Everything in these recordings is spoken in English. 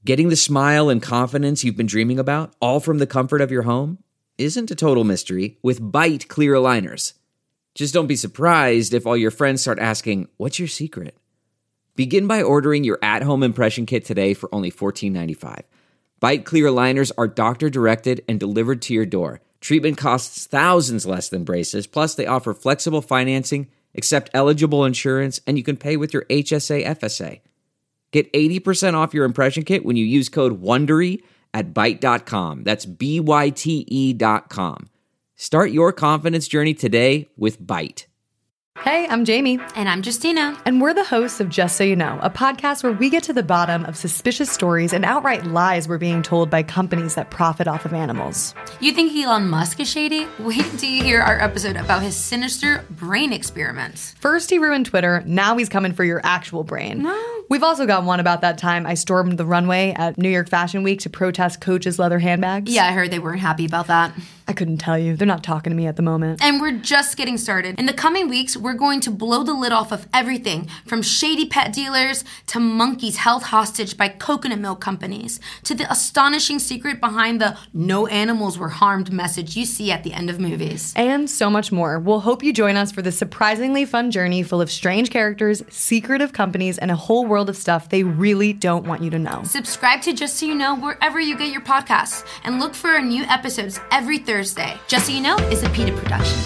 Getting the smile and confidence you've been dreaming about, all from the comfort of your home, isn't a total mystery with Byte clear aligners. Just don't be surprised if all your friends start asking, "What's your secret?" Begin by ordering your at-home impression kit today for only $14.95. Byte clear aligners are doctor-directed and delivered to your door. Treatment costs thousands less than braces, plus they offer flexible financing, accept eligible insurance, and you can pay with your HSA FSA. Get 80% off your impression kit when you use code WONDERY at Byte.com. That's BYTE.com. Start your confidence journey today with Byte. Hey, I'm Jamie. And I'm Justina. And we're the hosts of Just So You Know, a podcast where we get to the bottom of suspicious stories and outright lies we're being told by companies that profit off of animals. You think Elon Musk is shady? Wait till you hear our episode about his sinister brain experiments. First he ruined Twitter, now he's coming for your actual brain. No. We've also got one about that time I stormed the runway at New York Fashion Week to protest Coach's leather handbags. Yeah, I heard they weren't happy about that. I couldn't tell you. They're not talking to me at the moment. And we're just getting started. In the coming weeks, we're going to blow the lid off of everything from shady pet dealers to monkeys held hostage by coconut milk companies to the astonishing secret behind the "no animals were harmed" message you see at the end of movies. And so much more. We'll hope you join us for this surprisingly fun journey full of strange characters, secretive companies, and a whole world of stuff they really don't want you to know. Subscribe to Just So You Know wherever you get your podcasts and look for our new episodes every Thursday. Just So You Know is a PETA production.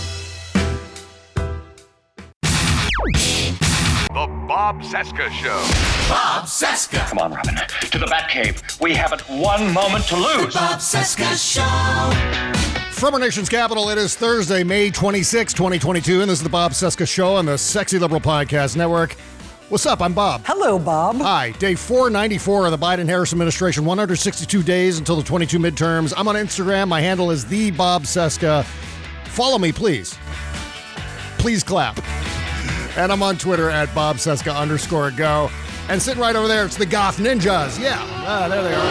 The Bob Cesca Show. Bob Cesca. Come on, Robin. To the Batcave. We haven't one moment to lose. The Bob Cesca Show. From our nation's capital, it is Thursday, May 26, 2022, and this is the Bob Cesca Show on the Sexy Liberal Podcast Network. What's up? I'm Bob. Hello, Bob. Hi. Day 494 of the Biden-Harris administration, 162 days until the 22 midterms. I'm on Instagram. My handle is the Bob Cesca. Follow me, please. Please clap. And I'm on Twitter at BobCesca_go. And sitting right over there, it's the Goth Ninjas. Yeah. There they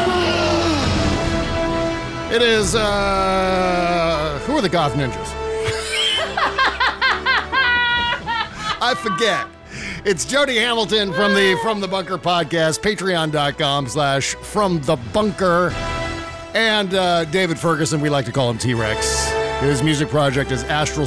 are. It is, who are the Goth Ninjas? I forget. It's Jody Hamilton from the Bunker podcast, patreon.com/FromTheBunker. And David Ferguson, we like to call him T-Rex. His music project is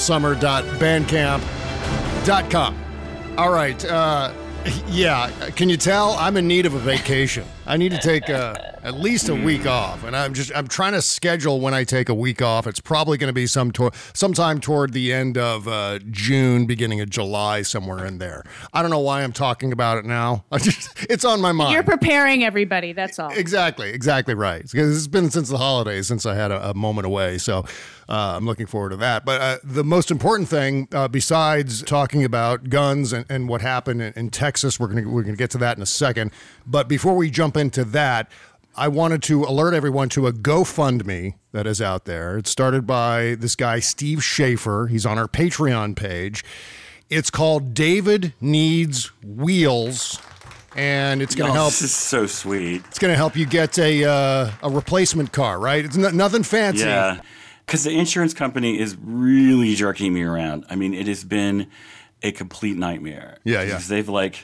astralsummer.bandcamp.com. All right. Yeah. Can you tell? I'm in need of a vacation. I need to take at least a week off, and I'm trying to schedule when I take a week off. It's probably going to be sometime toward the end of June, beginning of July, somewhere in there. I don't know why I'm talking about it now. It's on my mind. You're preparing everybody. That's all. Exactly right. Because it's been since the holidays since I had a moment away, so I'm looking forward to that. But the most important thing, besides talking about guns and what happened in Texas, we're gonna get to that in a second. But before we jump into that, I wanted to alert everyone to a GoFundMe that is out there. It's started by this guy, Steve Schaefer. He's on our Patreon page. It's called David Needs Wheels, and it's going to help. This is so sweet. It's going to help you get a replacement car, right? It's nothing fancy. Yeah, because the insurance company is really jerking me around. I mean, it has been a complete nightmare. Yeah. They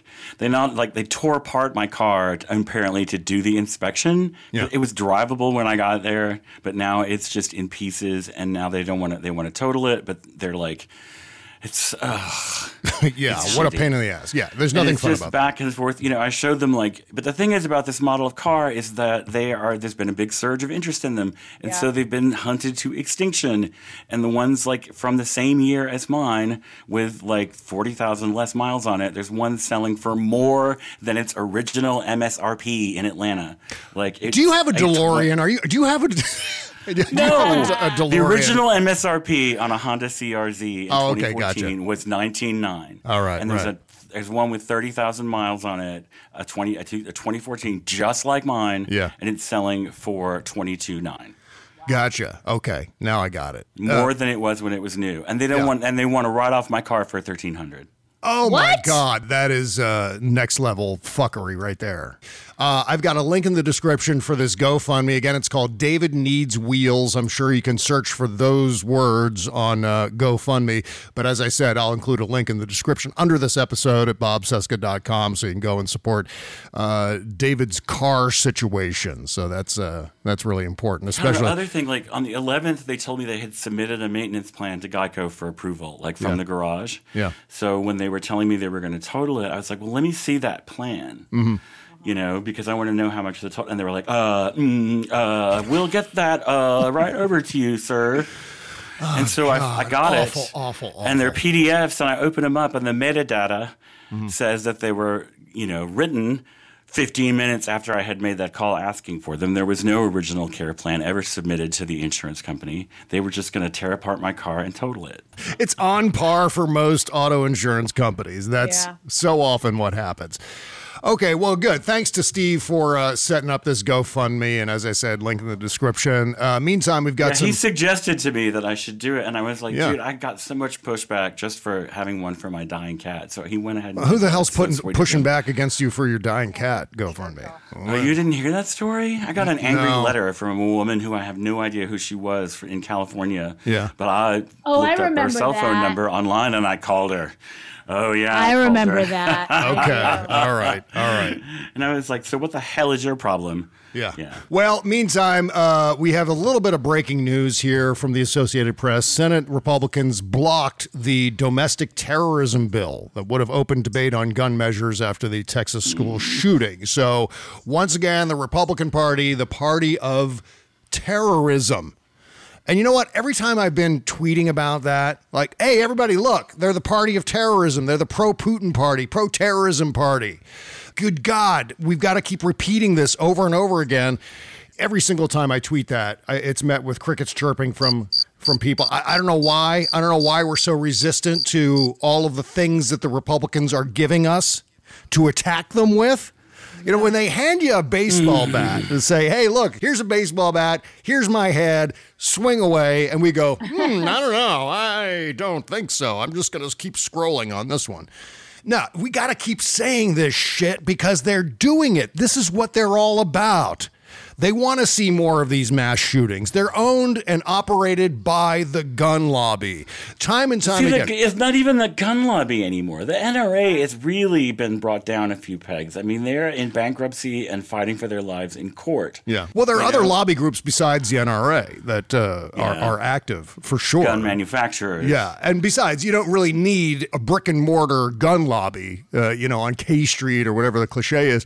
tore apart my car apparently to do the inspection. Yeah. It was drivable when I got there, but now it's just in pieces. And now they want to total it, but they're like, it's yeah. It's what shitty. A pain in the ass. Yeah. There's nothing fun about back and forth. I showed them but the thing is about this model of car is that there's been a big surge of interest in them. And so they've been hunted to extinction. And the ones from the same year as mine with 40,000 less miles on it, there's one selling for more than its original MSRP in Atlanta. Do you have a DeLorean? Do you have a... No, the original MSRP on a Honda CRZ in 2014 gotcha. was $19,900. All right, and there's one with 30,000 miles on it, a 2014, just like mine. Yeah. And it's selling for $22,900. Gotcha. Okay, now I got it. More than it was when it was new, and they want to write off my car for $1,300. Oh, my God. That is next level fuckery right there. I've got a link in the description for this GoFundMe. Again, it's called David Needs Wheels. I'm sure you can search for those words on GoFundMe. But as I said, I'll include a link in the description under this episode at bobcesca.com so you can go and support David's car situation. So that's really important, especially. The other thing, like on the 11th, they told me they had submitted a maintenance plan to Geico for approval, like from the garage. Yeah. So when they were telling me they were going to total it, I was like, well, let me see that plan. Mm-hmm. You know, because I want to know how much the total. And they were like, we'll get that right over to you, sir. And so I got awful. And they're PDFs, and I open them up, and the metadata says that they were, written 15 minutes after I had made that call asking for them. There was no original care plan ever submitted to the insurance company. They were just going to tear apart my car and total it. It's on par for most auto insurance companies. That's so often what happens. Okay, well, good. Thanks to Steve for setting up this GoFundMe, and as I said, link in the description. Meantime, we've got some... He suggested to me that I should do it, and I was like, dude, I got so much pushback just for having one for my dying cat. So he went ahead and... Who the hell's pushing back against you for your dying cat GoFundMe? Oh, you didn't hear that story? I got an angry letter from a woman who I have no idea who she was in California. Yeah. But I looked up her cell phone number online, and I called her. Oh, yeah. I remember that. Okay. All right. And I was like, so what the hell is your problem? Yeah. Well, meantime, we have a little bit of breaking news here from the Associated Press. Senate Republicans blocked the domestic terrorism bill that would have opened debate on gun measures after the Texas school shooting. So once again, the Republican Party, the party of terrorism. And you know what? Every time I've been tweeting about that, like, hey, everybody, look, they're the party of terrorism. They're the pro-Putin party, pro-terrorism party. Good God, we've got to keep repeating this over and over again. Every single time I tweet that, it's met with crickets chirping from people. I don't know why. I don't know why we're so resistant to all of the things that the Republicans are giving us to attack them with. When they hand you a baseball bat and say, hey, look, here's a baseball bat, here's my head, swing away, and we go, I don't know, I don't think so. I'm just going to keep scrolling on this one. No, we got to keep saying this shit because they're doing it. This is what they're all about. They want to see more of these mass shootings. They're owned and operated by the gun lobby. Time and time again. It's not even the gun lobby anymore. The NRA has really been brought down a few pegs. I mean, they're in bankruptcy and fighting for their lives in court. Yeah. Well, there are other lobby groups besides the NRA that are active, for sure. Gun manufacturers. Yeah. And besides, you don't really need a brick and mortar gun lobby, on K Street or whatever the cliche is,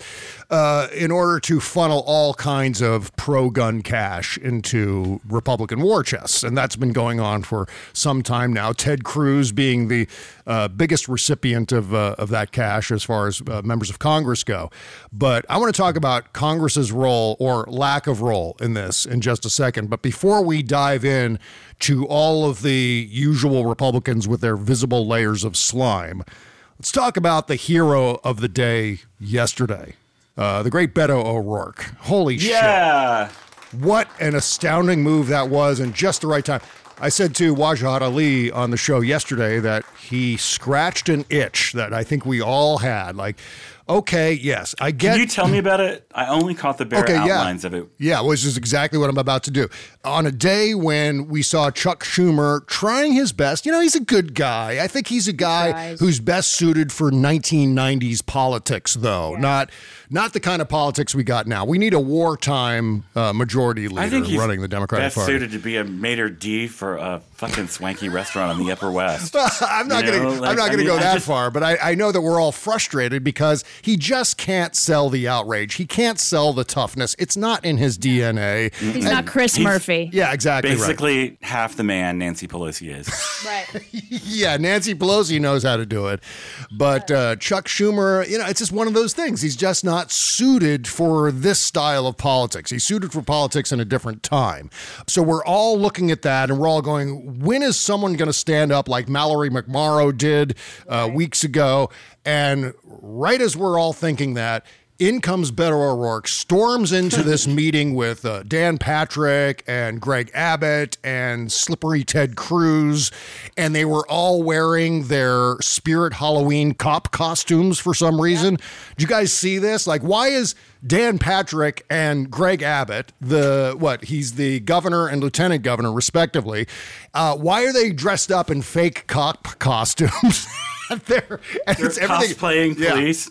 in order to funnel all kinds of pro-gun cash into Republican war chests. And that's been going on for some time now. Ted Cruz being the biggest recipient of that cash as far as members of Congress go. But I want to talk about Congress's role or lack of role in this in just a second. But before we dive in to all of the usual Republicans with their visible layers of slime, let's talk about the hero of the day yesterday. The great Beto O'Rourke. Holy shit. What an astounding move that was, and just the right time. I said to Wajahat Ali on the show yesterday that he scratched an itch that I think we all had. Like, okay, yes, I get... Can you tell me about it? I only caught the bare outlines of it. Yeah, which is exactly what I'm about to do. On a day when we saw Chuck Schumer trying his best, he's a good guy. I think he's a guy who's best suited for 1990s politics, though. Yeah. Not the kind of politics we got now. We need a wartime majority leader running the Democratic Party. Best suited to be a maitre d' for a fucking swanky restaurant on the Upper West. I'm not going to go that far, but I know that we're all frustrated because he just can't sell the outrage. He can't sell the toughness. It's not in his DNA. He's not Chris Murphy. Yeah, exactly. Basically, half the man Nancy Pelosi is. Right. Yeah, Nancy Pelosi knows how to do it. But Chuck Schumer, it's just one of those things. He's just not suited for this style of politics. He's suited for politics in a different time. So we're all looking at that and we're all going, when is someone going to stand up like Mallory McMorrow did weeks ago? And right as we're all thinking that, in comes Beto O'Rourke, storms into this meeting with Dan Patrick and Greg Abbott and Slippery Ted Cruz, and they were all wearing their Spirit Halloween cop costumes for some reason. Yeah. Did you guys see this? Like, why is Dan Patrick and Greg Abbott, he's the governor and lieutenant governor, respectively, why are they dressed up in fake cop costumes? They're cosplaying police.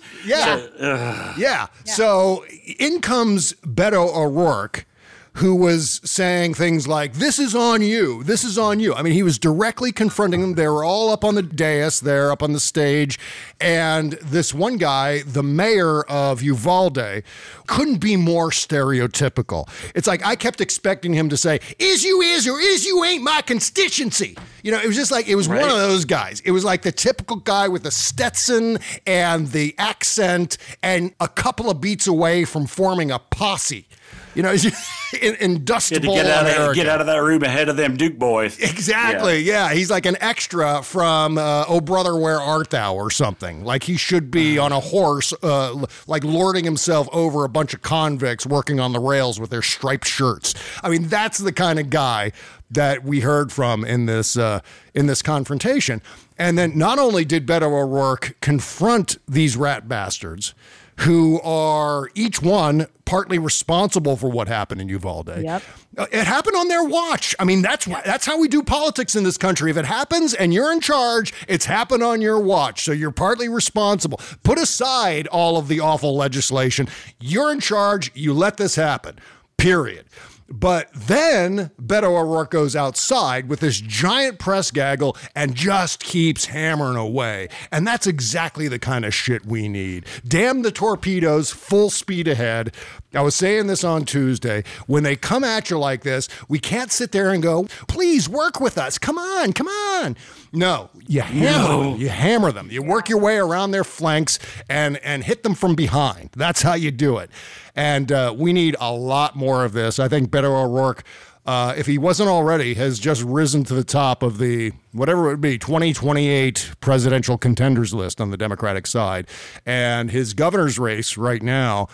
Yeah. So in comes Beto O'Rourke, who was saying things like, this is on you. This is on you. I mean, he was directly confronting them. They were all up on the dais there, up on the stage. And this one guy, the mayor of Uvalde, couldn't be more stereotypical. It's like, I kept expecting him to say, is you or is you ain't my constituency. You know, it was just like, it was one of those guys. It was like the typical guy with the Stetson and the accent and a couple of beats away from forming a posse. You know, industrial American. Get out of that room ahead of them Duke boys. Exactly, yeah. He's like an extra from Oh Brother, Where Art Thou or something. Like he should be on a horse, like lording himself over a bunch of convicts working on the rails with their striped shirts. I mean, that's the kind of guy that we heard from in this confrontation. And then not only did Beto O'Rourke confront these rat bastards, who are each one partly responsible for what happened in Uvalde. Yep. It happened on their watch. I mean, that's how we do politics in this country. If it happens and you're in charge, it's happened on your watch. So you're partly responsible. Put aside all of the awful legislation. You're in charge. You let this happen, period. But then Beto O'Rourke goes outside with this giant press gaggle and just keeps hammering away. And that's exactly the kind of shit we need. Damn the torpedoes, full speed ahead. I was saying this on Tuesday. When they come at you like this, we can't sit there and go, please work with us. Come on, come on. No, you hammer them. You hammer them. You work your way around their flanks and hit them from behind. That's how you do it. And we need a lot more of this. I think Beto O'Rourke, if he wasn't already, has just risen to the top of the, whatever it would be, 2028 presidential contenders list on the Democratic side. And his governor's race right now,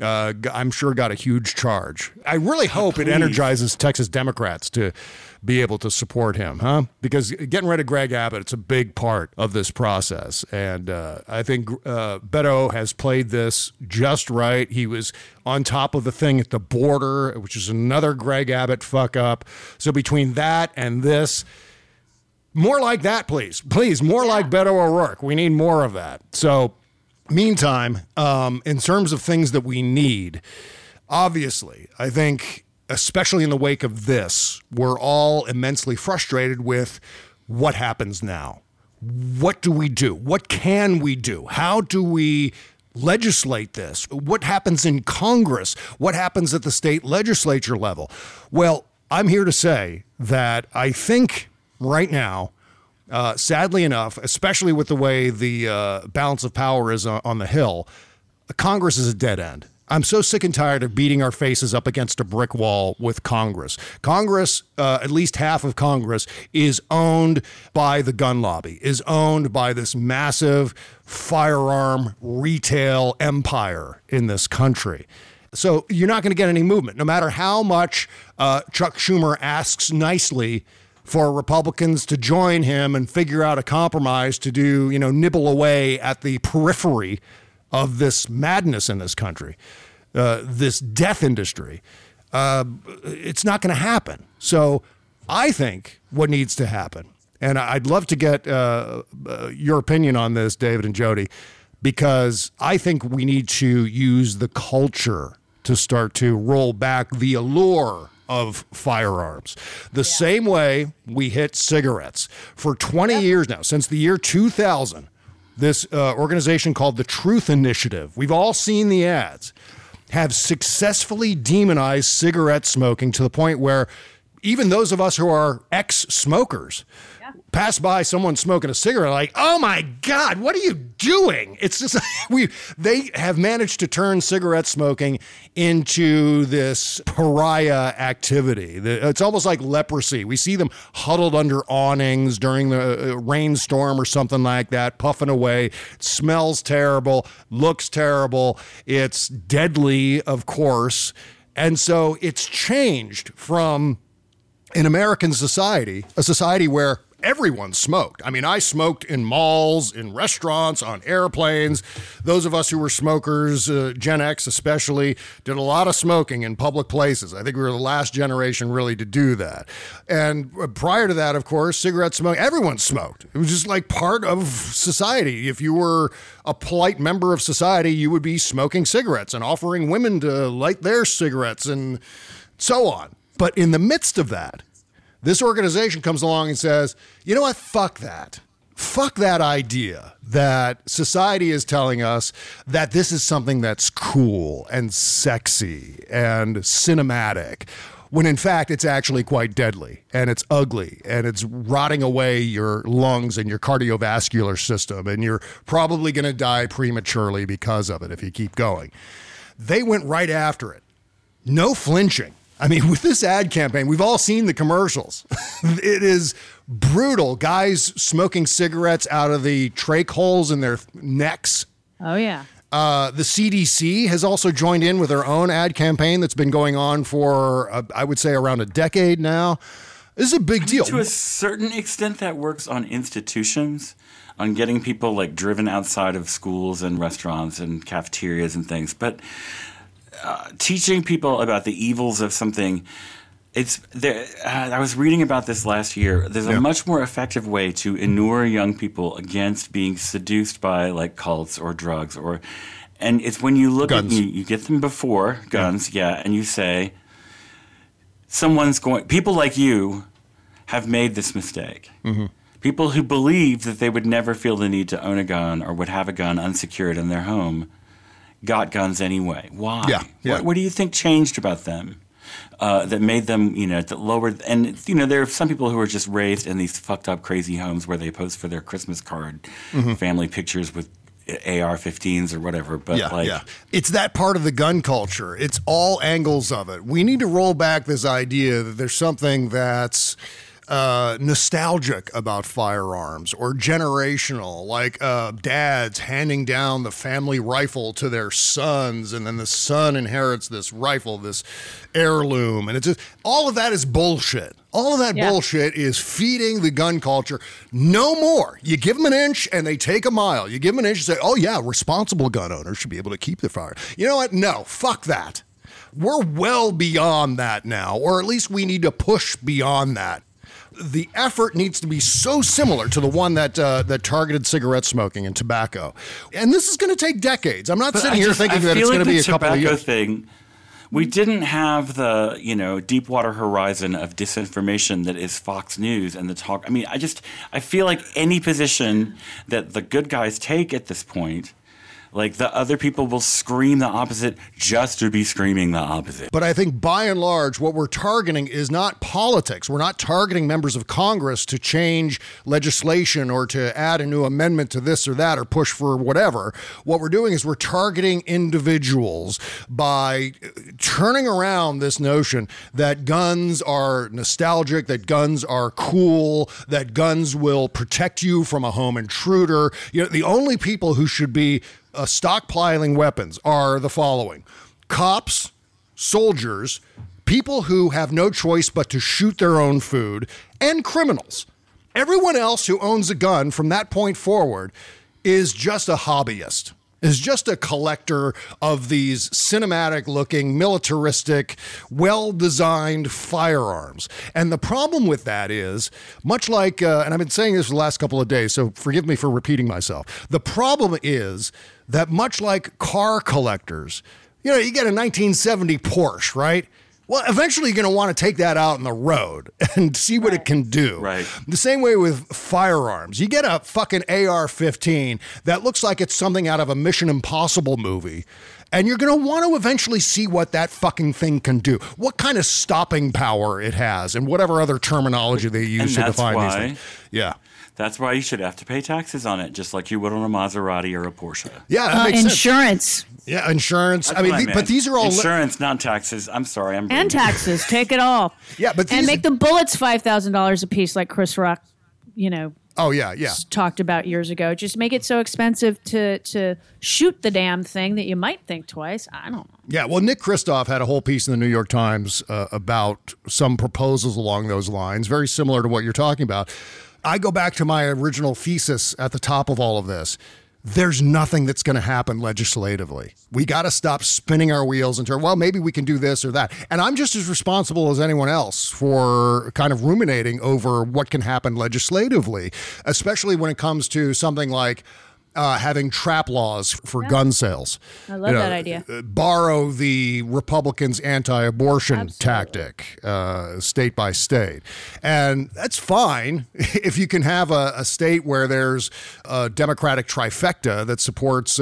I'm sure got a huge charge. I really hope it energizes Texas Democrats to be able to support him, because getting rid of Greg Abbott, it's a big part of this process. And I think Beto has played this just right. He was on top of the thing at the border, which is another Greg Abbott fuck up. So between that and this, more like that, please. Please, more like Beto O'Rourke. We need more of that. So meantime, in terms of things that we need, obviously, I think, especially in the wake of this, we're all immensely frustrated with what happens now. What do we do? What can we do? How do we legislate this? What happens in Congress? What happens at the state legislature level? Well, I'm here to say that I think right now, sadly enough, especially with the way the balance of power is on the Hill, Congress is a dead end. I'm so sick and tired of beating our faces up against a brick wall with Congress. Congress, at least half of Congress, is owned by the gun lobby, is owned by this massive firearm retail empire in this country. So you're not going to get any movement, no matter how much Chuck Schumer asks nicely for Republicans to join him and figure out a compromise to do, nibble away at the periphery of this madness in this country, this death industry. It's not going to happen. So I think what needs to happen, and I'd love to get your opinion on this, David and Jody, because I think we need to use the culture to start to roll back the allure of firearms. The same way we hit cigarettes. For 20 years now, since the year 2000, this organization called the Truth Initiative, we've all seen the ads, have successfully demonized cigarette smoking to the point where even those of us who are ex-smokers pass by someone smoking a cigarette, like, oh my God, what are you doing? It's just, they have managed to turn cigarette smoking into this pariah activity. It's almost like leprosy. We see them huddled under awnings during the rainstorm or something like that, puffing away. It smells terrible, looks terrible. It's deadly, of course. And so it's changed from in American society, a society where everyone smoked. I mean, I smoked in malls, in restaurants, on airplanes. Those of us who were smokers, Gen X especially, did a lot of smoking in public places. I think we were the last generation really to do that. And prior to that, of course, cigarette smoking, everyone smoked. It was just like part of society. If you were a polite member of society, you would be smoking cigarettes and offering women to light their cigarettes and so on. But in the midst of that, this organization comes along and says, you know what, fuck that. Fuck that idea that society is telling us that this is something that's cool and sexy and cinematic, when in fact it's actually quite deadly and it's ugly and it's rotting away your lungs and your cardiovascular system, and you're probably going to die prematurely because of it if you keep going. They went right after it. No flinching. I mean, with this ad campaign, we've all seen the commercials. It is brutal. Guys smoking cigarettes out of the trach holes in their necks. Oh, yeah. The CDC has also joined in with their own ad campaign that's been going on for, I would say, around a decade now. This is a big deal. To a certain extent, that works on institutions, on getting people like driven outside of schools and restaurants and cafeterias and things. But teaching people about the evils of something, it's there. I was reading about this last year. There's a much more effective way to inure young people against being seduced by like cults or drugs, and it's when you look guns. at you get them before guns, and you say, people like you have made this mistake. Mm-hmm. People who believed that they would never feel the need to own a gun or would have a gun unsecured in their home got guns anyway. Why? Yeah. What do you think changed about them that made them, that lowered? And, there are some people who are just raised in these fucked up, crazy homes where they post for their Christmas card family pictures with AR-15s or whatever. But it's that part of the gun culture. It's all angles of it. We need to roll back this idea that there's something that's nostalgic about firearms or generational, like dads handing down the family rifle to their sons, and then the son inherits this rifle, this heirloom, and it's just, all of that is bullshit. All of that bullshit is feeding the gun culture. No more. You give them an inch and they take a mile. You give them an inch and say, oh yeah, responsible gun owners should be able to keep the fire. You know what? No, fuck that. We're well beyond that now, or at least we need to push beyond that. The effort needs to be so similar to the one that targeted cigarette smoking and tobacco. And this is going to take decades. I'm not sitting here thinking that it's going to be a couple of years. Thing, we didn't have the, Deepwater Horizon of disinformation that is Fox News and the talk. I mean, I feel like any position that the good guys take at this point, like the other people will scream the opposite just to be screaming the opposite. But I think by and large, what we're targeting is not politics. We're not targeting members of Congress to change legislation or to add a new amendment to this or that or push for whatever. What we're doing is we're targeting individuals by turning around this notion that guns are nostalgic, that guns are cool, that guns will protect you from a home intruder. The only people who should be stockpiling weapons are the following: cops, soldiers, people who have no choice but to shoot their own food, and criminals. Everyone else who owns a gun from that point forward is just a hobbyist, is just a collector of these cinematic-looking, militaristic, well-designed firearms. And the problem with that is, much like, and I've been saying this for the last couple of days, so forgive me for repeating myself. The problem is that much like car collectors, you get a 1970 Porsche, right? Well, eventually you're going to want to take that out on the road and see what it can do. Right. The same way with firearms. You get a fucking AR-15 that looks like it's something out of a Mission Impossible movie, And you're going to want to eventually see what that fucking thing can do, what kind of stopping power it has, and whatever other terminology they use to define these things. Yeah. That's why you should have to pay taxes on it, just like you would on a Maserati or a Porsche. Yeah, that makes insurance. sense. Yeah, insurance. That's but these are all insurance, not taxes. I'm sorry, and taxes. Take it all. Yeah, but and make the bullets $5,000 a piece, like Chris Rock, Oh yeah. talked about years ago. Just make it so expensive to shoot the damn thing that you might think twice. I don't know. Yeah, well, Nick Kristof had a whole piece in the New York Times about some proposals along those lines, very similar to what you're talking about. I go back to my original thesis at the top of all of this. There's nothing that's going to happen legislatively. We got to stop spinning our wheels and turn, well, maybe we can do this or that. And I'm just as responsible as anyone else for kind of ruminating over what can happen legislatively, especially when it comes to something like having trap laws for gun sales. I love that idea. Borrow the Republicans' anti-abortion tactic, state by state. And that's fine if you can have a state where there's a Democratic trifecta that supports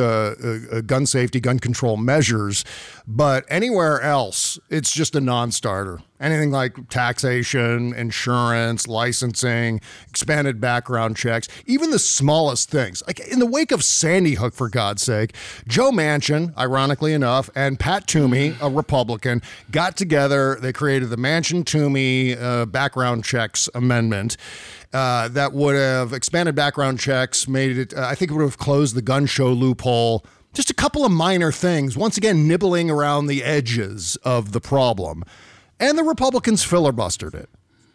gun safety, gun control measures. But anywhere else, it's just a non-starter. Anything like taxation, insurance, licensing, expanded background checks, even the smallest things. Like in the wake of Sandy Hook, for God's sake, Joe Manchin, ironically enough, and Pat Toomey, a Republican, got together. They created the Manchin-Toomey background checks amendment that would have expanded background checks, made it, I think it would have closed the gun show loophole. Just a couple of minor things, once again, nibbling around the edges of the problem. And the Republicans filibustered it.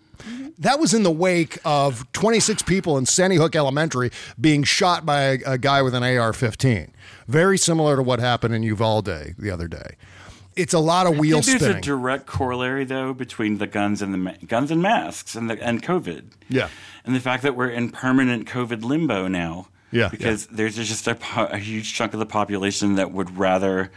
That was in the wake of 26 people in Sandy Hook Elementary being shot by a guy with an AR-15. Very similar to what happened in Uvalde the other day. It's a lot of wheel spinning. There's a direct corollary, though, between the guns and guns and masks and COVID. Yeah. And the fact that we're in permanent COVID limbo now. Yeah. Because there's just a huge chunk of the population that would rather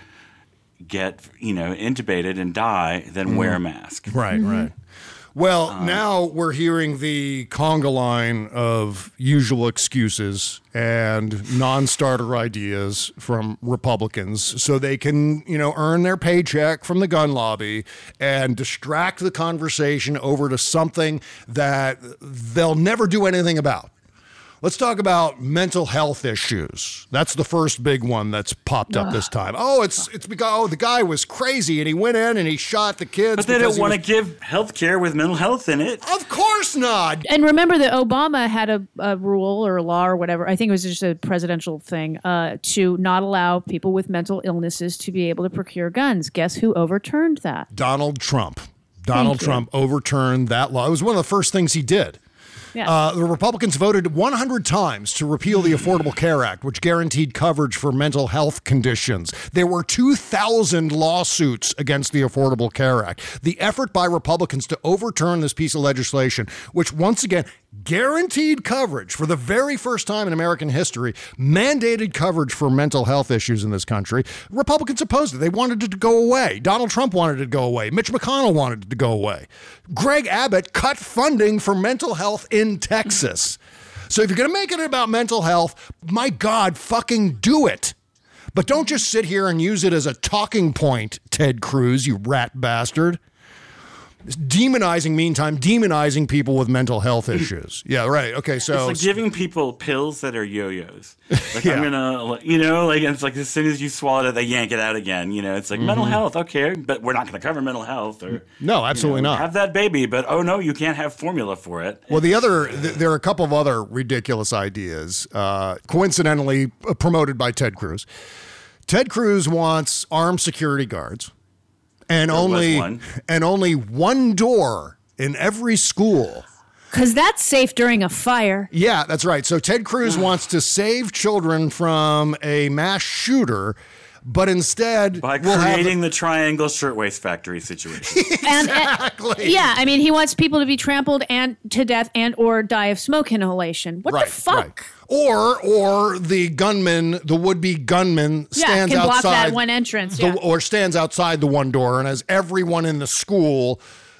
get, intubated and die than wear a mask. Right, right. Well, now we're hearing the conga line of usual excuses and non-starter ideas from Republicans so they can, earn their paycheck from the gun lobby and distract the conversation over to something that they'll never do anything about. Let's talk about mental health issues. That's the first big one that's popped up this time. Oh, it's because the guy was crazy and he went in and he shot the kids. But they don't want to give health care with mental health in it. Of course not. And remember that Obama had a rule or a law or whatever, I think it was just a presidential thing, to not allow people with mental illnesses to be able to procure guns. Guess who overturned that? Donald Trump. Donald Trump overturned that law. It was one of the first things he did. Yeah. The Republicans voted 100 times to repeal the Affordable Care Act, which guaranteed coverage for mental health conditions. There were 2,000 lawsuits against the Affordable Care Act. The effort by Republicans to overturn this piece of legislation, which once again guaranteed coverage for the very first time in American history, mandated coverage for mental health issues in this country. Republicans opposed it. They wanted it to go away. Donald Trump wanted it to go away. Mitch McConnell wanted it to go away. Greg Abbott cut funding for mental health in Texas. So if you're going to make it about mental health, my God, fucking do it. But don't just sit here and use it as a talking point, Ted Cruz, you rat bastard. Demonizing people with mental health issues. Yeah, right. Okay, so it's like giving people pills that are yo-yos. Like I'm gonna, it's like as soon as you swallow it, they yank it out again. It's like mental health, okay, but we're not going to cover mental health or no, absolutely not. Have that baby, but oh no, you can't have formula for it. Well, there are a couple of other ridiculous ideas, coincidentally promoted by Ted Cruz. Ted Cruz wants armed security guards. And only one door in every school. Because that's safe during a fire. Yeah, that's right. So Ted Cruz wants to save children from a mass shooter, but instead by creating the Triangle Shirtwaist Factory situation. Exactly. He wants people to be trampled and to death and or die of smoke inhalation. What the fuck? Right. Or the gunman, the would-be gunman stands can block outside that one entrance, or stands outside the one door and has everyone in the school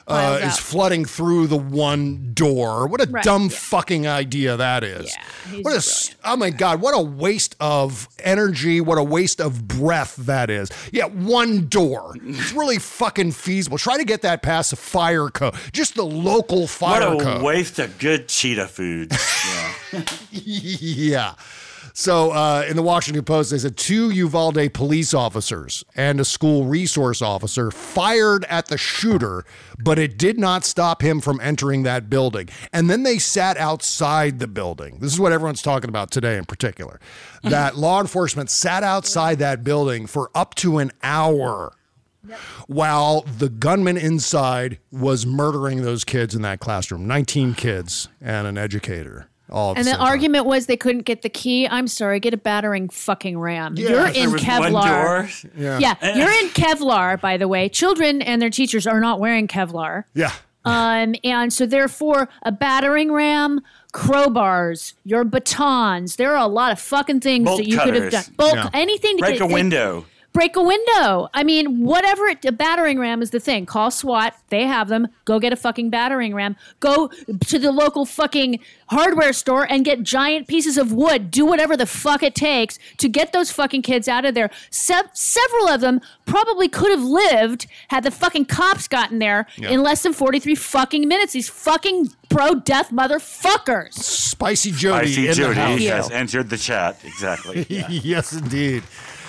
Piles is out. flooding through the one door. What a dumb fucking idea that is. Yeah, Oh my God, what a waste of energy, what a waste of breath that is. Yeah, one door. It's really fucking feasible. Try to get that past the fire code, just the local fire What a code. waste of good cheetah food. Yeah. Yeah. So in the Washington Post, they said 2 Uvalde police officers and a school resource officer fired at the shooter, but it did not stop him from entering that building. And then they sat outside the building. This is what everyone's talking about today in particular, that law enforcement sat outside that building for up to an hour. While the gunman inside was murdering those kids in that classroom, 19 kids and an educator. All at And the the same time. argument was they couldn't get the key. I'm sorry, get a battering fucking ram. Yeah. You're There in was Kevlar. one door. Yeah, you're in Kevlar, by the way. Children and their teachers are not wearing Kevlar. Yeah. And so therefore, a battering ram, crowbars, your batons. There are a lot of fucking things Bolt that you could have done. cutters. Anything to Break get a window. Break a window. I mean, whatever. A battering ram is the thing. Call SWAT. They have them. Go get a fucking battering ram. Go to the local fucking hardware store and get giant pieces of wood. Do whatever the fuck it takes to get those fucking kids out of there. Several of them probably could have lived had the fucking cops gotten there in less than 43 fucking minutes. These fucking pro-death motherfuckers. Spicy Jody Spicy in the Jody house. has entered the chat. Exactly. Yeah. Yes, indeed.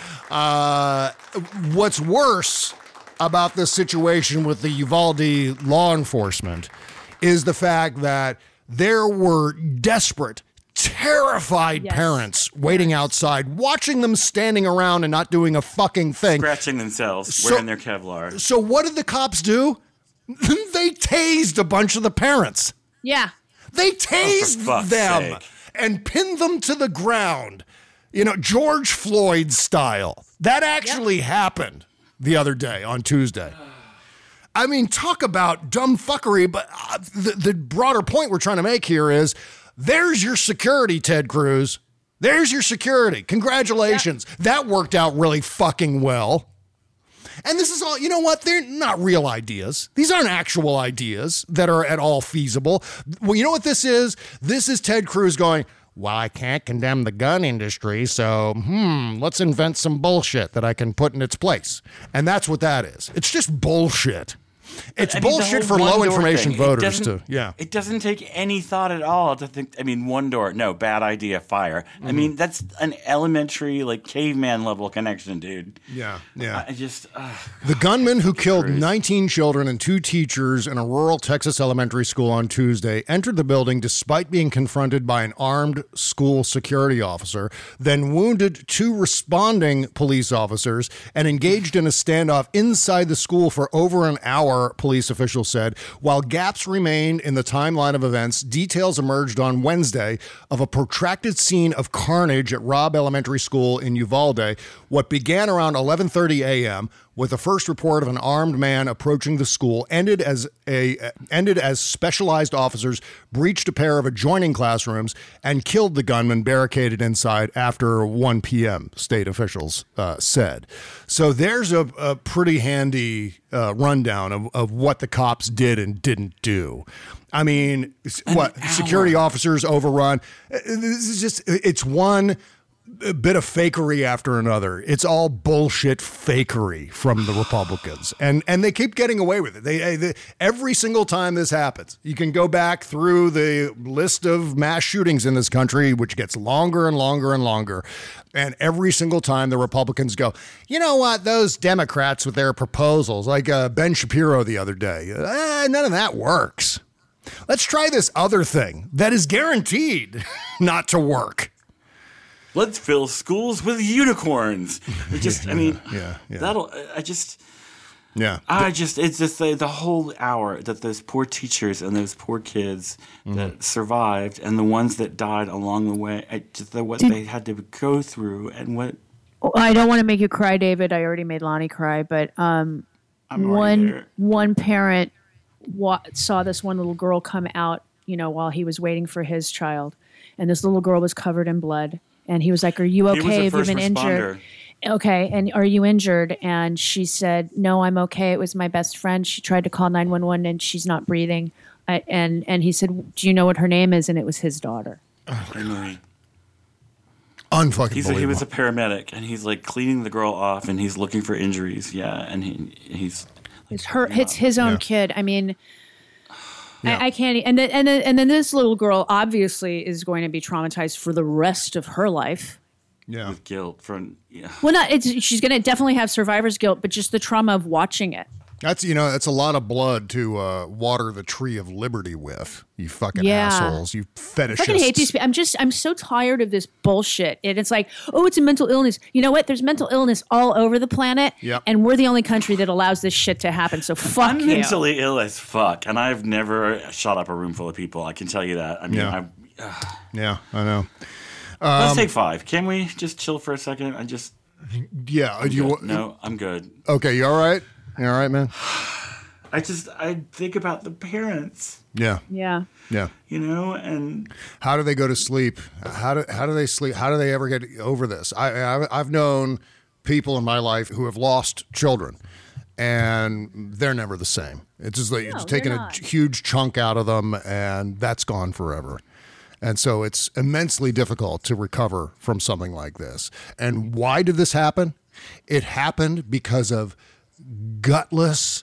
What's worse about this situation with the Uvalde law enforcement is the fact that there were desperate, terrified parents waiting outside, watching them standing around and not doing a fucking thing. Scratching themselves, So- wearing their Kevlar. So what did the cops do? They tased a bunch of the parents. Yeah. They tased fuck's them sake. and pinned them to the ground. You know, George Floyd style. That actually happened the other day on Tuesday. I mean, talk about dumb fuckery, but the broader point we're trying to make here is there's your security, Ted Cruz. There's your security. Congratulations. That worked out really fucking well. And this is all, you know what? They're not real ideas. These aren't actual ideas that are at all feasible. Well, you know what this is? This is Ted Cruz going, well, I can't condemn the gun industry, so, let's invent some bullshit that I can put in its place. And that's what that is. It's just bullshit. It's I mean, the bullshit whole for one low door information thing, voters to, It doesn't take any thought at all to think, I mean, one door, no, bad idea, fire. I mean, that's an elementary, like, caveman level connection, dude. Yeah. I just, The gunman who killed 19 children and 2 teachers in a rural Texas elementary school on Tuesday entered the building despite being confronted by an armed school security officer, then wounded 2 responding police officers and engaged in a standoff inside the school for over an hour, police officials said. While gaps remained in the timeline of events, details emerged on Wednesday of a protracted scene of carnage at Robb Elementary School in Uvalde. What began around 11:30 a.m. with the first report of an armed man approaching the school ended as specialized officers breached a pair of adjoining classrooms and killed the gunman barricaded inside after 1 p.m., state officials said. So there's a pretty handy rundown of what the cops did and didn't do. I mean, security officers overrun. This is just, it's one bit of fakery after another. It's all bullshit fakery from the Republicans. And they keep getting away with it. They every single time this happens, you can go back through the list of mass shootings in this country, which gets longer and longer and longer. And every single time the Republicans go, you know what, those Democrats with their proposals, like Ben Shapiro the other day, none of that works. Let's try this other thing that is guaranteed not to work. let's fill schools with unicorns. It just, I mean, Yeah. it's just the whole hour that those poor teachers and those poor kids that survived and the ones that died along the way, what they had to go through and what. I don't want to make you cry, David. I already made Lonnie cry, but one parent saw this one little girl come out, while he was waiting for his child, and this little girl was covered in blood, and he was like, "Are you okay? Have you been injured?" okay, and are you injured? And she said, no, I'm okay. It was my best friend. She tried to call 911 and she's not breathing. And he said, do you know what her name is? And it was his daughter. Unfucking He was a paramedic, and he's like cleaning the girl off, and he's looking for injuries. Yeah, and he's like, it's his own kid. I mean, I can't. And then this little girl obviously is going to be traumatized for the rest of her life. Yeah, with guilt from Well, she's going to definitely have survivor's guilt, but just the trauma of watching it. That's a lot of blood to water the tree of liberty with. You fucking assholes. You fetishists. I fucking hate these people. I'm so tired of this bullshit. And it's like, oh, it's a mental illness. You know what? There's mental illness all over the planet. Yep. And we're the only country that allows this shit to happen. So fuck I'm you. mentally ill as fuck, and I've never shot up a room full of people. I can tell you that. I mean, yeah, I know. Let's take 5. Can we just chill for a second? No, I'm good. Okay, you all right? You all right, man? I think about the parents. Yeah. Yeah. Yeah. And how do they go to sleep? How do they sleep? How do they ever get over this? I've known people in my life who have lost children, and they're never the same. It's just like it's taken a huge chunk out of them, and that's gone forever. And so it's immensely difficult to recover from something like this. And why did this happen? It happened because of gutless,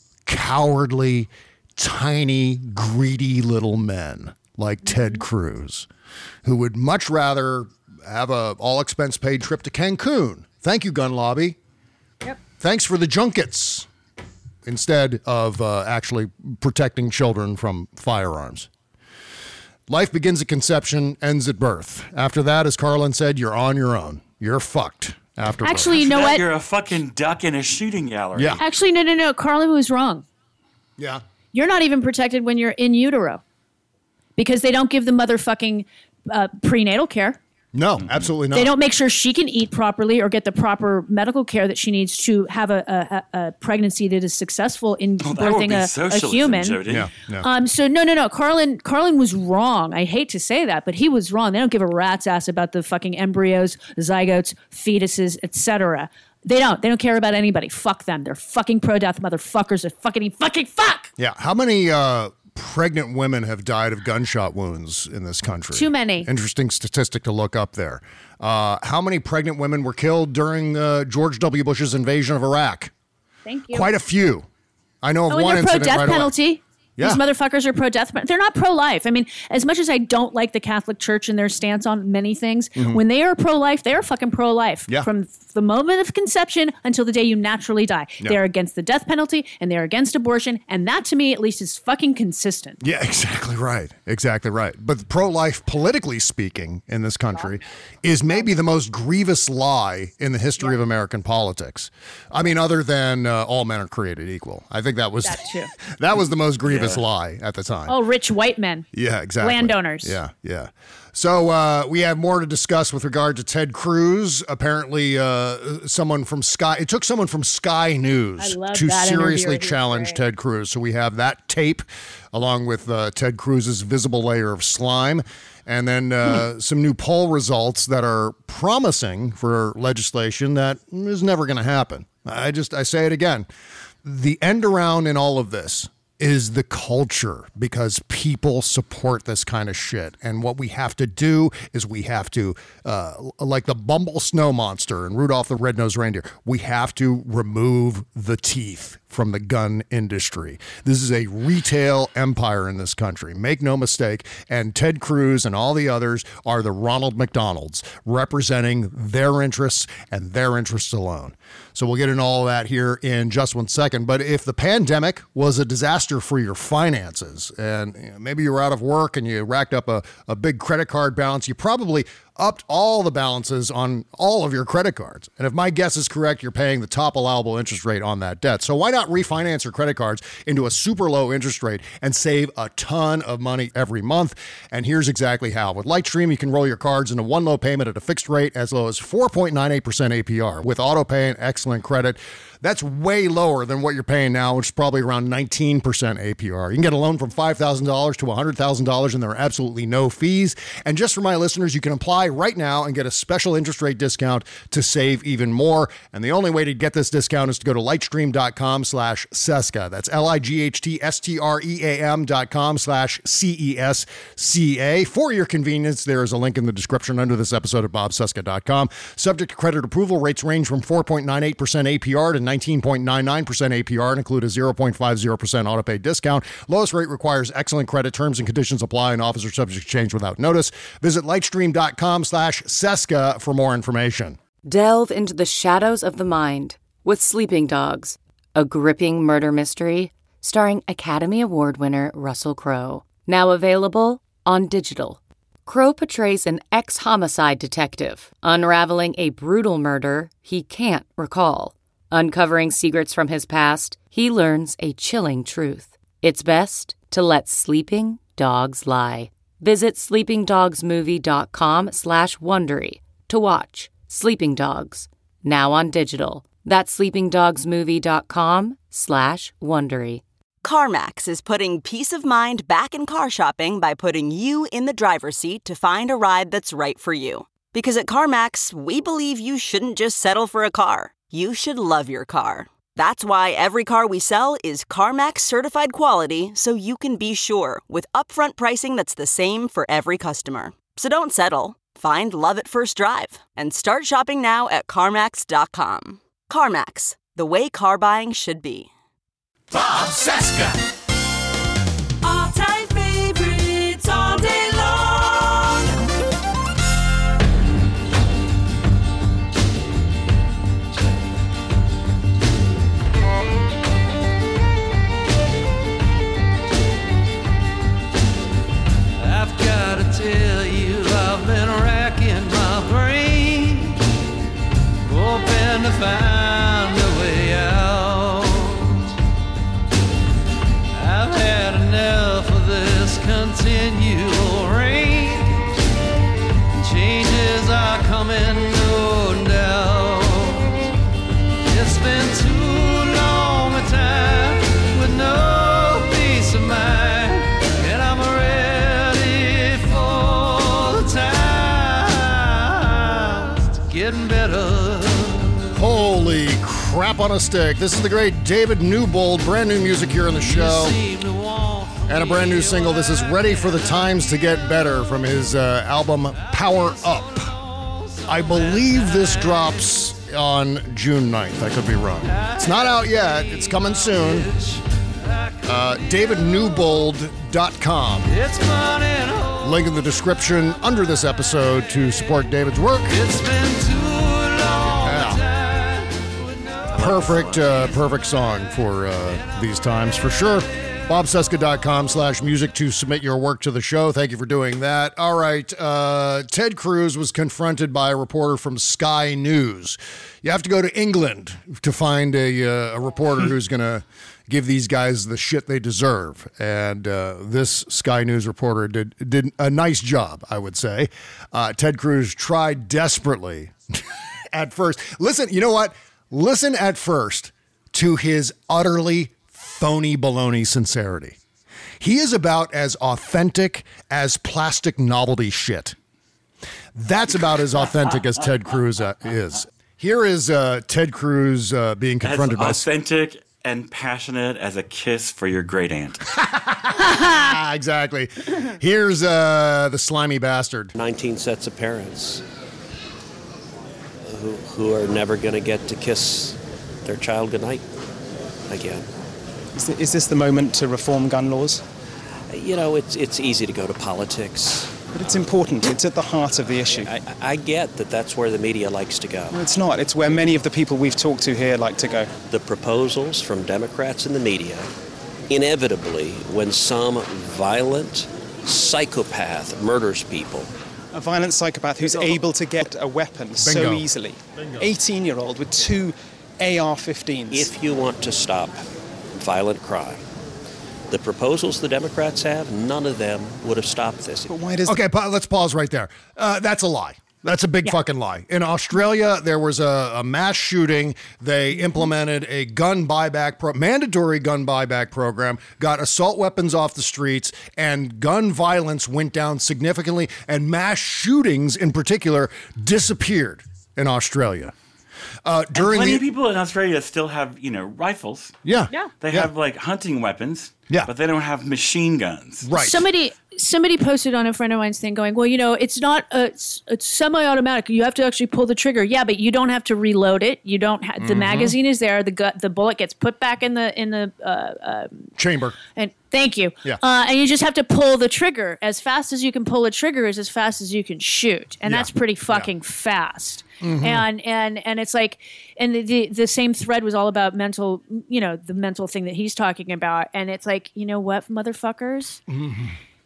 cowardly, tiny, greedy little men like Ted Cruz, who would much rather have a all-expense-paid trip to Cancun. Thank you, gun lobby. Yep. Thanks for the junkets, instead of actually protecting children from firearms. Life begins at conception, ends at birth. After that, as Carlin said, you're on your own. You're fucked. Actually, you know what? You're a fucking duck in a shooting gallery. Yeah. Actually, no. Carlin was wrong. Yeah. You're not even protected when you're in utero because they don't give the motherfucking prenatal care. No, absolutely not. They don't make sure she can eat properly or get the proper medical care that she needs to have a pregnancy that is successful in birthing a human. Jody. Yeah. So no. Carlin was wrong. I hate to say that, but he was wrong. They don't give a rat's ass about the fucking embryos, zygotes, fetuses, etc. They don't care about anybody. Fuck them. They're fucking pro-death motherfuckers. They're fucking fuck. Yeah. How many pregnant women have died of gunshot wounds in this country? Too many. Interesting statistic to look up there. How many pregnant women were killed during George W. Bush's invasion of Iraq? Thank you. Quite a few. I know of one they're incident pro-death right away. penalty. Yeah. These motherfuckers are pro-death. They're not pro-life. I mean, as much as I don't like the Catholic Church and their stance on many things, when they are pro-life, they are fucking pro-life. Yeah. From the moment of conception until the day you naturally die. Yeah. They're against the death penalty and they're against abortion. And that, to me, at least, is fucking consistent. Yeah, exactly right. Exactly right. But pro-life, politically speaking, in this country, is maybe the most grievous lie in the history of American politics. I mean, other than all men are created equal. I think that was that was the most grievous lie at the time. Oh, rich white men. Yeah, exactly. Landowners. Yeah. So we have more to discuss with regard to Ted Cruz. Apparently, someone from Sky. It took someone from Sky News to seriously challenge Ted Cruz. So we have that tape along with Ted Cruz's visible layer of slime. And then some new poll results that are promising for legislation that is never going to happen. I say it again. The end around in all of this is the culture, because people support this kind of shit. And what we have to do is we have to, like the Bumble Snow Monster and Rudolph the Red-Nosed Reindeer, we have to remove the teeth from the gun industry. This is a retail empire in this country. Make no mistake. And Ted Cruz and all the others are the Ronald McDonalds representing their interests and their interests alone. So we'll get into all of that here in just 1 second. But if the pandemic was a disaster for your finances, and maybe you were out of work and you racked up a big credit card balance, you probably upped all the balances on all of your credit cards. And if my guess is correct, you're paying the top allowable interest rate on that debt. So why not refinance your credit cards into a super low interest rate and save a ton of money every month? And here's exactly how. With Lightstream, you can roll your cards into one low payment at a fixed rate as low as 4.98% APR. With autopay and excellent credit, that's way lower than what you're paying now, which is probably around 19% APR. You can get a loan from $5,000 to $100,000, and there are absolutely no fees. And just for my listeners, you can apply Apply right now and get a special interest rate discount to save even more. And the only way to get this discount is to go to lightstream.com/Cesca. That's lightstream.com/CESCA. For your convenience, there is a link in the description under this episode at bobcesca.com. Subject to credit approval, rates range from 4.98% APR to 19.99% APR and include a 0.50% autopay discount. Lowest rate requires excellent credit. Terms and conditions apply, and offers are subject to change without notice. Visit lightstream.com/Cesca for more information. Delve into the shadows of the mind with Sleeping Dogs, a gripping murder mystery starring Academy Award winner Russell Crowe. Now available on digital. Crowe portrays an ex-homicide detective unraveling a brutal murder he can't recall. Uncovering secrets from his past, he learns a chilling truth. It's best to let sleeping dogs lie. Visit sleepingdogsmovie.com/Wondery to watch Sleeping Dogs, now on digital. That's sleepingdogsmovie.com/Wondery. CarMax is putting peace of mind back in car shopping by putting you in the driver's seat to find a ride that's right for you. Because at CarMax, we believe you shouldn't just settle for a car. You should love your car. That's why every car we sell is CarMax certified quality, so you can be sure with upfront pricing that's the same for every customer. So don't settle. Find love at first drive and start shopping now at CarMax.com. CarMax, the way car buying should be. Bob Cesca. All-time favorites all day long. I've got to tell you, I've been racking my brain, hoping to find a way out. I've had enough of this continual rain. Changes are coming, no doubt. It's been too long a time with no peace of mind, and I'm ready for the times to getting better. Holy crap on a stick. This is the great David Newbold. Brand new music here on the show. And a brand new single. This is Ready for the Times to Get Better from his album Power Up. I believe this drops on June 9th. I could be wrong. It's not out yet. It's coming soon. DavidNewbold.com. Link in the description under this episode to support David's work. It's been too long. Perfect song for these times, for sure. BobCesca.com/music to submit your work to the show. Thank you for doing that. All right. Ted Cruz was confronted by a reporter from Sky News. You have to go to England to find a reporter who's going to give these guys the shit they deserve. And this Sky News reporter did a nice job, I would say. Ted Cruz tried desperately at first. Listen, you know what? Listen at first to his utterly phony baloney sincerity. He is about as authentic as plastic novelty shit. That's about as authentic as Ted Cruz is. Here is Ted Cruz being confronted by... authentic and passionate as a kiss for your great aunt. Exactly. Here's the slimy bastard. 19 sets of parents who are never going to get to kiss their child goodnight again. Is this the moment to reform gun laws? You know, it's easy to go to politics. But it's important. It's at the heart of the issue. I get that that's where the media likes to go. No, it's not. It's where many of the people we've talked to here like to go. The proposals from Democrats in the media, inevitably, when some violent psychopath murders people. A violent psychopath who's able to get a weapon so easily. 18-year-old with 2 AR-15s. If you want to stop violent crime, the proposals the Democrats have, none of them would have stopped this. But why does... Okay, let's pause right there. That's a lie. That's a big fucking lie. In Australia, there was a mass shooting. They implemented a mandatory gun buyback program, got assault weapons off the streets, and gun violence went down significantly, and mass shootings in particular disappeared in Australia. Plenty of people in Australia still have, rifles. Yeah. They have like hunting weapons. Yeah. But they don't have machine guns. Right. Somebody posted on a friend of mine's thing going, well, it's not it's semi-automatic. You have to actually pull the trigger. Yeah, but you don't have to reload it. You don't the magazine is there. The bullet gets put back in the chamber. And thank you. Yeah. And you just have to pull the trigger. As fast as you can pull a trigger is as fast as you can shoot. And that's pretty fucking fast. Mm-hmm. And it's like, and the same thread was all about mental, the mental thing that he's talking about. And it's like, you know what, motherfuckers? Mm-hmm.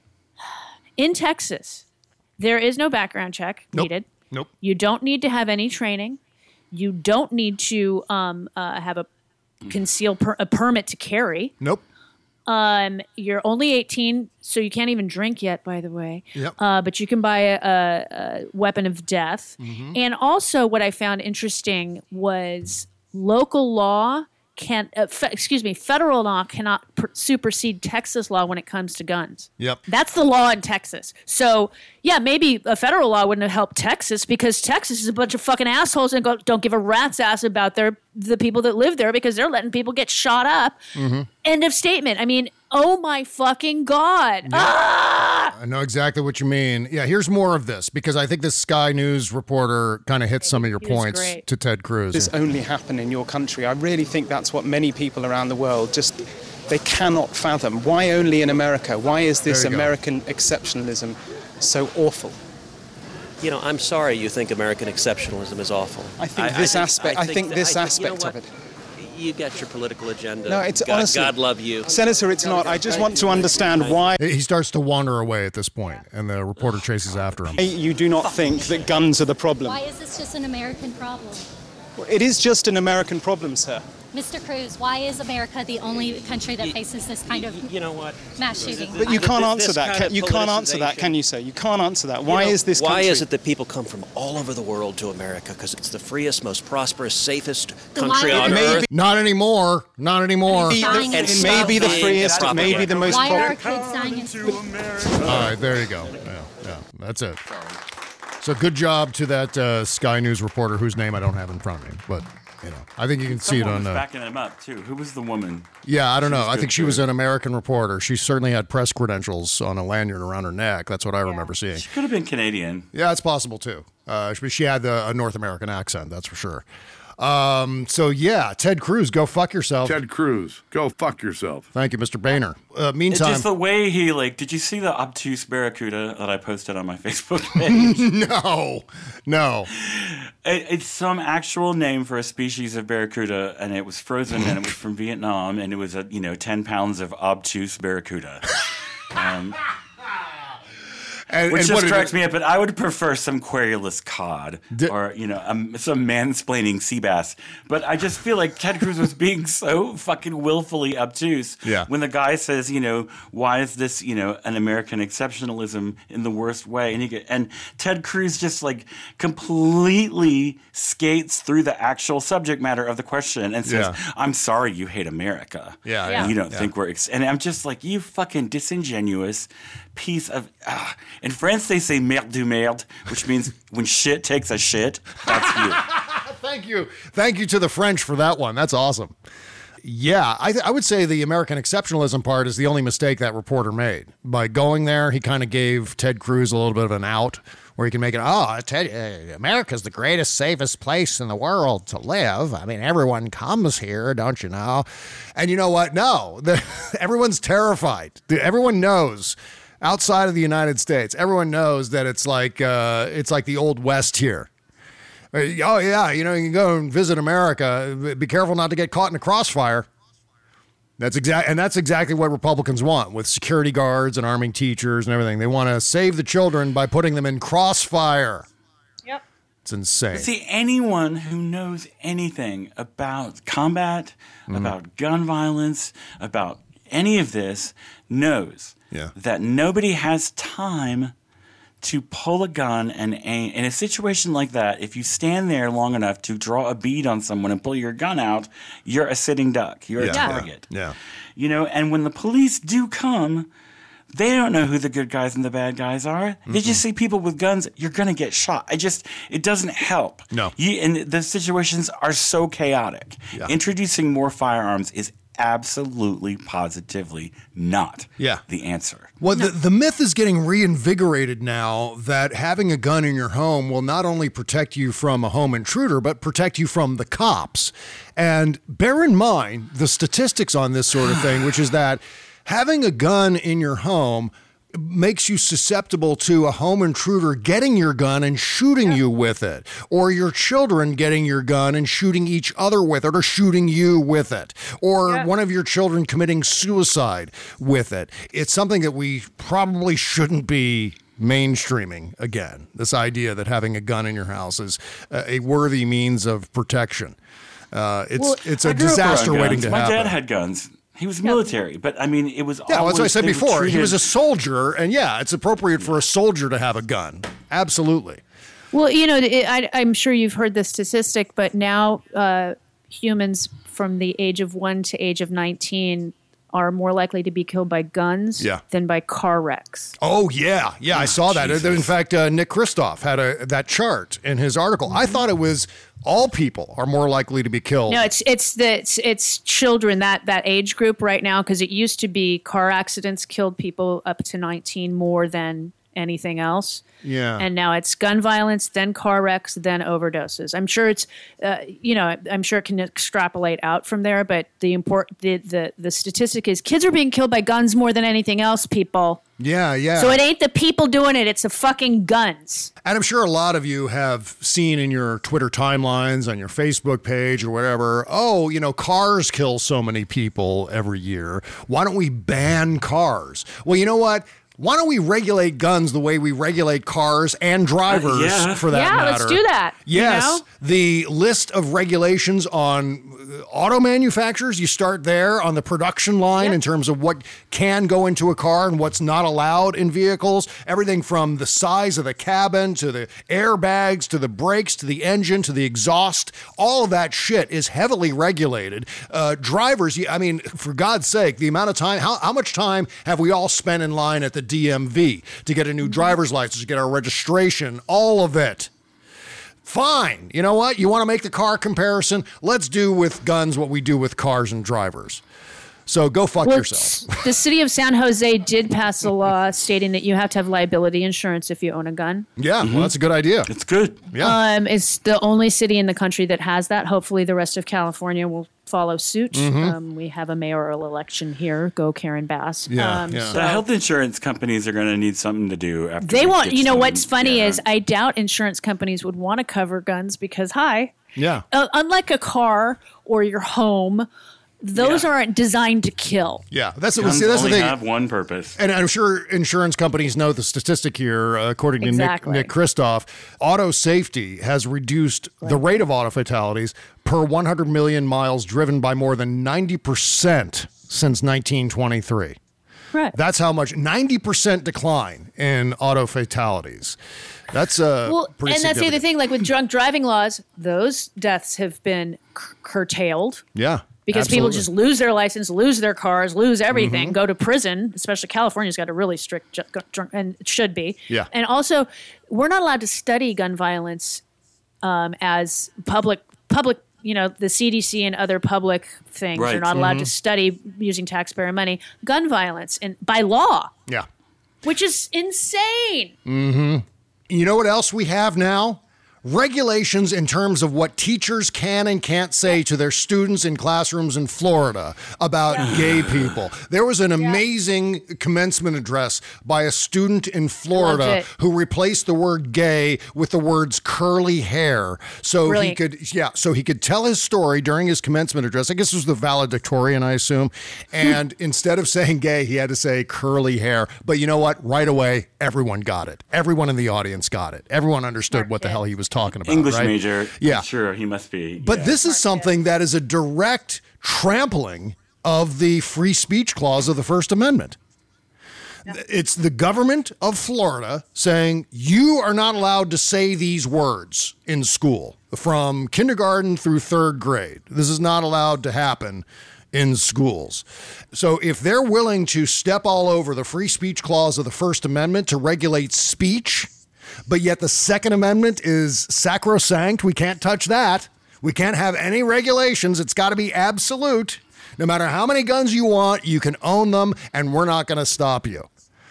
In Texas, there is no background check needed. Nope. You don't need to have any training. You don't need to have a a permit to carry. Nope. You're only 18, so you can't even drink yet, by the way. Yep. But you can buy a weapon of death. Mm-hmm. And also what I found interesting was local law federal law cannot supersede Texas law when it comes to guns. Yep. That's the law in Texas. So, yeah, maybe a federal law wouldn't have helped Texas because Texas is a bunch of fucking assholes and don't give a rat's ass about the people that live there because they're letting people get shot up. Mm-hmm. End of statement. I mean, oh my fucking God. Yeah. I know exactly what you mean. Yeah, here's more of this because I think this Sky News reporter kind of hit some of your points to Ted Cruz. This only happened in your country. I really think that's what many people around the world they cannot fathom. Why only in America? Why is this American exceptionalism so awful? I'm sorry you think American exceptionalism is awful. I think this aspect of it. You got your political agenda. No, it's honestly, God love you. Senator, it's not. I just want to understand why. He starts to wander away at this point, and the reporter chases after him. You do not think that guns are the problem. Why is this just an American problem? Well, it is just an American problem, sir. Mr. Cruz, why is America the only country that faces this kind of mass shooting? But you can't answer that. You can't answer that, can you, sir? You can't answer that. Why is this country? Why is it that people come from all over the world to America? Because it's the freest, most prosperous, safest country on earth. Not anymore. Not anymore. It may be the freest. It may be the most. Why are our kids dying in school? All right, there you go. Yeah, that's it. So good job to that Sky News reporter whose name I don't have in front of me, but. I think you can see it on. Backing him up too. Who was the woman? Yeah, I don't know. I think she was an American reporter. She certainly had press credentials on a lanyard around her neck. That's what I remember seeing. She could have been Canadian. Yeah, it's possible too. She had a North American accent. That's for sure. So yeah, Ted Cruz, go fuck yourself. Ted Cruz, go fuck yourself. Thank you, Mr. Boehner. Meantime, it's just the way he did you see the obtuse barracuda that I posted on my Facebook page? No. It's some actual name for a species of barracuda, and it was frozen, and it was from Vietnam, and it was 10 pounds of obtuse barracuda. Which just cracks me up, but I would prefer some querulous cod or, some mansplaining sea bass. But I just feel like Ted Cruz was being so fucking willfully obtuse when the guy says, why is this, an American exceptionalism in the worst way? And Ted Cruz just completely skates through the actual subject matter of the question and says, I'm sorry you hate America. Yeah. You don't think we're... And I'm just like, you fucking disingenuous piece of... In France, they say merde du merde, which means when shit takes a shit, that's you. Thank you to the French for that one. That's awesome. Yeah, I would say the American exceptionalism part is the only mistake that reporter made. By going there, he kind of gave Ted Cruz a little bit of an out where he can make it, America's the greatest, safest place in the world to live. I mean, everyone comes here, don't you know? And you know what? No, everyone's terrified. Everyone knows. Outside of the United States, everyone knows that it's like the Old West here. Oh yeah, you can go and visit America. Be careful not to get caught in a crossfire. That's exactly what Republicans want with security guards and arming teachers and everything. They want to save the children by putting them in crossfire. Yep. It's insane. See, anyone who knows anything about combat, about gun violence, about any of this knows that nobody has time to pull a gun and aim. In a situation like that, if you stand there long enough to draw a bead on someone and pull your gun out, you're a sitting duck. You're a target. Yeah. You know, and when the police do come, they don't know who the good guys and the bad guys are. They just see people with guns. You're going to get shot. It doesn't help. No. And the situations are so chaotic. Yeah. Introducing more firearms is absolutely, positively not the answer. Well, the myth is getting reinvigorated now that having a gun in your home will not only protect you from a home intruder, but protect you from the cops. And bear in mind the statistics on this sort of thing, which is that having a gun in your home makes you susceptible to a home intruder getting your gun and shooting you with it, or your children getting your gun and shooting each other with it, or shooting you with it, or one of your children committing suicide with it. It's something that we probably shouldn't be mainstreaming again, this idea that having a gun in your house is a worthy means of protection. It's a disaster waiting to happen. My dad had guns. He was military, but I mean, it was always... Yeah, that's what I said before. He was a soldier, and it's appropriate for a soldier to have a gun. Absolutely. Well, you know, I'm sure you've heard this statistic, but now humans from the age of 1 to age of 19 are more likely to be killed by guns than by car wrecks. Oh, yeah. Yeah, I saw that. Jesus. In fact, Nick Kristof had that chart in his article. I thought it was all people are more likely to be killed. No, it's children, that age group right now, because it used to be car accidents killed people up to 19 more than anything else. Yeah. And now it's gun violence, then car wrecks, then overdoses. I'm sure it's, I'm sure it can extrapolate out from there, but the statistic is kids are being killed by guns more than anything else, people. Yeah, yeah. So it ain't the people doing it, it's the fucking guns. And I'm sure a lot of you have seen in your Twitter timelines, on your Facebook page or whatever, cars kill so many people every year. Why don't we ban cars? Well, you know what? Why don't we regulate guns the way we regulate cars and drivers for that matter? Yeah, let's do that. Yes. The list of regulations on auto manufacturers, you start there on the production line in terms of what can go into a car and what's not allowed in vehicles. Everything from the size of the cabin to the airbags to the brakes to the engine to the exhaust. All of that shit is heavily regulated. Drivers, I mean, for God's sake, the amount of time, how much time have we all spent in line at the DMV to get a new driver's license, to get our registration, all of it? Fine. You know what? You want to make the car comparison? Let's do with guns what we do with cars and drivers. So go fuck yourself. The city of San Jose did pass a law stating that you have to have liability insurance if you own a gun. Yeah, well, that's a good idea. It's good. Yeah. It's the only city in the country that has that. Hopefully the rest of California will follow suit. We have a mayoral election here. Go Karen Bass. The health insurance companies are going to need something to do after they want. You know what's funny is I doubt insurance companies would want to cover guns because unlike a car or your home, those aren't designed to kill. Yeah, that's Guns the only thing. have one purpose. And I'm sure insurance companies know the statistic here, according to Nick Kristof. Auto safety has reduced the rate of auto fatalities per 100 million miles driven by more than 90% since 1923. Right. That's how much, 90% decline in auto fatalities. That's pretty and that's the other thing, like with drunk driving laws, those deaths have been curtailed. Yeah. Because people just lose their license, lose their cars, lose everything, go to prison. Especially California's got a really strict drunk, and it should be. Yeah. And also, we're not allowed to study gun violence as public. You know, the CDC and other public things are not allowed to study using taxpayer money gun violence and by law. Yeah. Which is insane. Mm-hmm. You know what else we have now? Regulations in terms of what teachers can and can't say to their students in classrooms in Florida about gay people. There was an amazing commencement address by a student in Florida who replaced the word gay with the words curly hair. So he could tell his story during his commencement address. I guess it was the valedictorian, I assume. And instead of saying gay, he had to say curly hair. But you know what? Right away, everyone got it. Everyone in the audience got it. Everyone understood what the hell he was talking about. English right? major. Yeah. Sure, he must be. But this is something that is a direct trampling of the free speech clause of the First Amendment. It's the government of Florida saying you are not allowed to say these words in school from kindergarten through third grade. This is not allowed to happen in schools. So if they're willing to step all over the free speech clause of the First Amendment to regulate speech, but yet the Second Amendment is sacrosanct, we can't touch that. We can't have any regulations. It's got to be absolute. No matter how many guns you want, you can own them, and we're not going to stop you.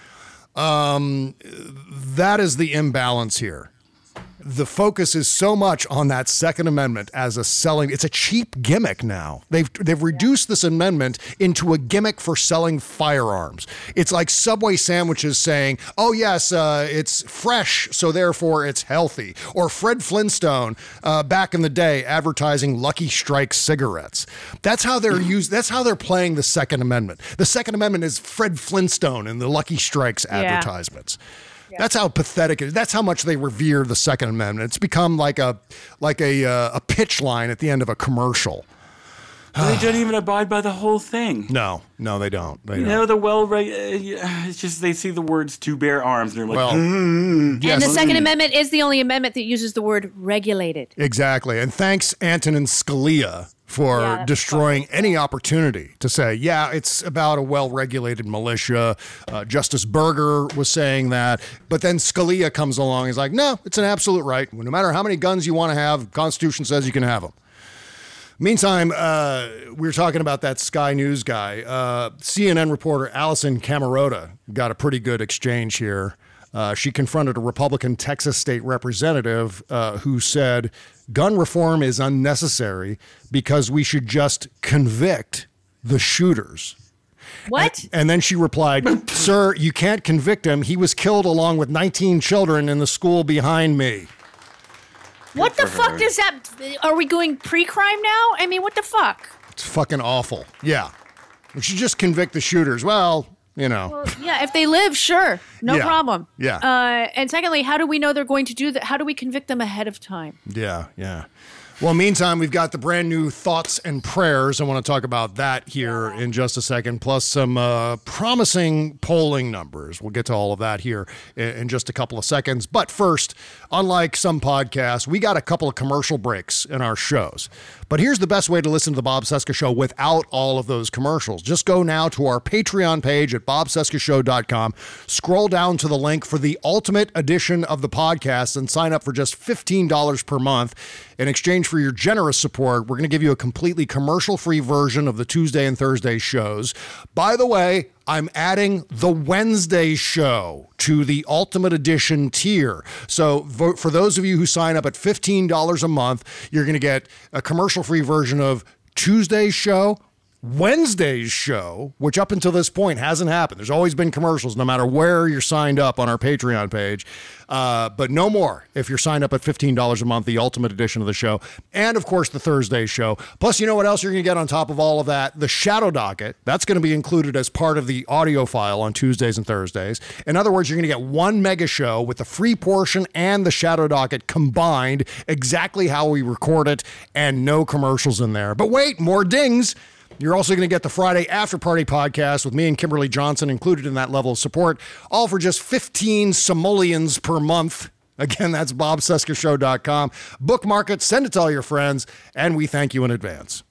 That is the imbalance here. The focus is so much on that Second Amendment as a selling. It's a cheap gimmick now. They've reduced this amendment into a gimmick for selling firearms. It's like Subway sandwiches saying, "Oh yes, it's fresh, so therefore it's healthy." Or Fred Flintstone back in the day advertising Lucky Strike cigarettes. That's how they're used. That's how they're playing the Second Amendment. The Second Amendment is Fred Flintstone in the Lucky Strikes advertisements. Yeah. That's how pathetic it is. That's how much they revere the Second Amendment. It's become like a pitch line at the end of a commercial. They don't even abide by the whole thing. No, they don't. It's just they see the words "to bear arms" and they're like, well, And the Second Amendment is the only amendment that uses the word regulated. Exactly. And thanks, Antonin Scalia, for destroying any opportunity to say, yeah, it's about a well-regulated militia. Justice Berger was saying that. But then Scalia comes along and is like, no, it's an absolute right. No matter how many guns you want to have, the Constitution says you can have them. Meantime, we were talking about that Sky News guy. CNN reporter Allison Camerota got a pretty good exchange here. She confronted a Republican Texas state representative who said gun reform is unnecessary because we should just convict the shooters. What? And then she replied, "Sir, you can't convict him. He was killed along with 19 children in the school behind me." What the fuck does that... Are we going pre-crime now? I mean, what the fuck? It's fucking awful. Yeah. We should just convict the shooters. Well, you know. Well, yeah, if they live, sure. No problem. Yeah. And secondly, how do we know they're going to do that? How do we convict them ahead of time? Yeah. Well, meantime, we've got the brand new Thoughts and Prayers. I want to talk about that here in just a second, plus some promising polling numbers. We'll get to all of that here in just a couple of seconds. But first, unlike some podcasts, we got a couple of commercial breaks in our shows. But here's the best way to listen to the Bob Cesca Show without all of those commercials. Just go now to our Patreon page at bobcescashow.com. Scroll down to the link for the ultimate edition of the podcast and sign up for just $15 per month. In exchange for your generous support, we're going to give you a completely commercial-free version of the Tuesday and Thursday shows. By the way, I'm adding the Wednesday show to the Ultimate Edition tier. So for those of you who sign up at $15 a month, you're going to get a commercial-free version of Tuesday's show, Wednesday's show, which up until this point hasn't happened. There's always been commercials no matter where you're signed up on our Patreon page. But no more if you're signed up at $15 a month, the ultimate edition of the show. And, of course, the Thursday show. Plus, you know what else you're going to get on top of all of that? The Shadow Docket. That's going to be included as part of the audio file on Tuesdays and Thursdays. In other words, you're going to get one mega show with the free portion and the Shadow Docket combined, exactly how we record it, and no commercials in there. But wait, more dings. You're also going to get the Friday After Party podcast with me and Kimberly Johnson included in that level of support, all for just 15 simoleons per month. Again, that's bobcescashow.com. Bookmark it, send it to all your friends, and we thank you in advance.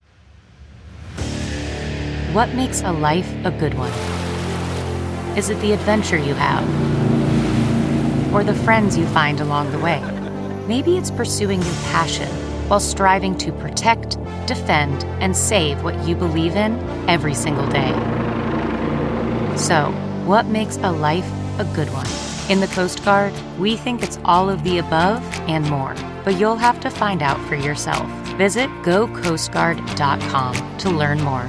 What makes a life a good one? Is it the adventure you have? Or the friends you find along the way? Maybe it's pursuing your passion while striving to protect, defend, and save what you believe in every single day. So, what makes a life a good one? In the Coast Guard, we think it's all of the above and more, but you'll have to find out for yourself. Visit gocoastguard.com to learn more.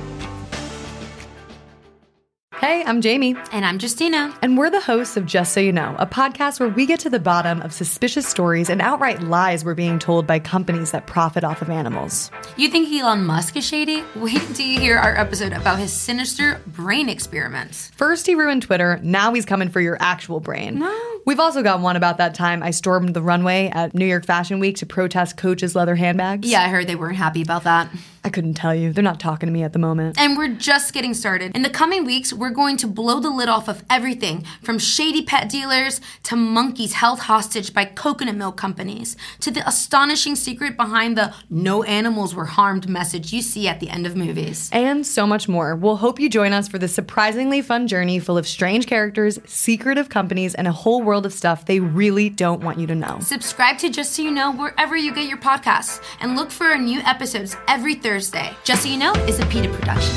Hey, I'm Jamie. And I'm Justina. And we're the hosts of Just So You Know, a podcast where we get to the bottom of suspicious stories and outright lies we're being told by companies that profit off of animals. You think Elon Musk is shady? Wait until you hear our episode about his sinister brain experiments. First he ruined Twitter, now he's coming for your actual brain. No. We've also got one about that time I stormed the runway at New York Fashion Week to protest Coach's leather handbags. Yeah, I heard they weren't happy about that. I couldn't tell you. They're not talking to me at the moment. And we're just getting started. In the coming weeks, we're going to blow the lid off of everything from shady pet dealers to monkeys held hostage by coconut milk companies to the astonishing secret behind the no animals were harmed message you see at the end of movies. And so much more. We'll hope you join us for this surprisingly fun journey full of strange characters, secretive companies, and a whole world of stuff they really don't want you to know. Subscribe to Just So You Know wherever you get your podcasts and look for our new episodes every Thursday. Just So You Know is a PETA production.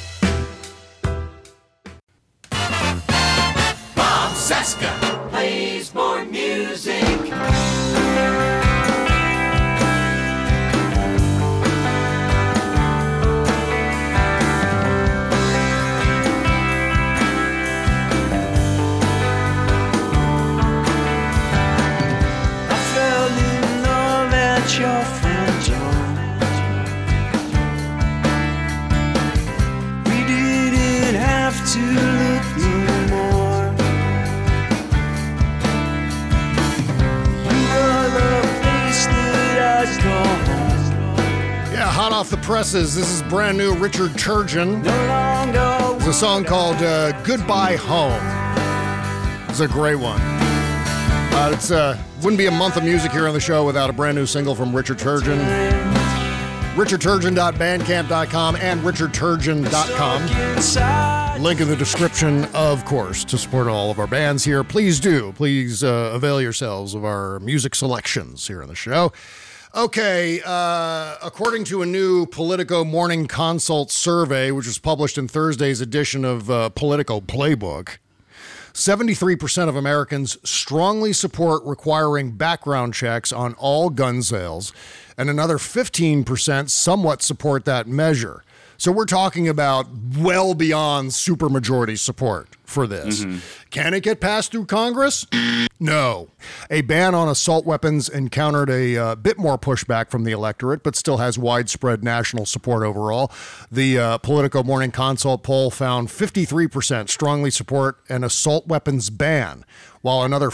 Bob Cesca plays more music. I fell in love at your front door. We didn't have to look no more. You were the place that I'd go home. Yeah, hot off the presses. This is brand new Richard Turgeon. No longer It's a song called Goodbye Home. It's a great one. It's wouldn't be a month of music here on the show without a brand new single from Richard Turgeon. RichardTurgeon.bandcamp.com and RichardTurgeon.com. Link in the description, of course, to support all of our bands here. Please do. Please avail yourselves of our music selections here on the show. Okay, according to a new Politico Morning Consult survey, which was published in Thursday's edition of Politico Playbook, 73% of Americans strongly support requiring background checks on all gun sales, and another 15% somewhat support that measure. So we're talking about well beyond supermajority support for this. Can it get passed through Congress? No. A ban on assault weapons encountered a bit more pushback from the electorate, but still has widespread national support overall. The Politico Morning Consult poll found 53% strongly support an assault weapons ban, while another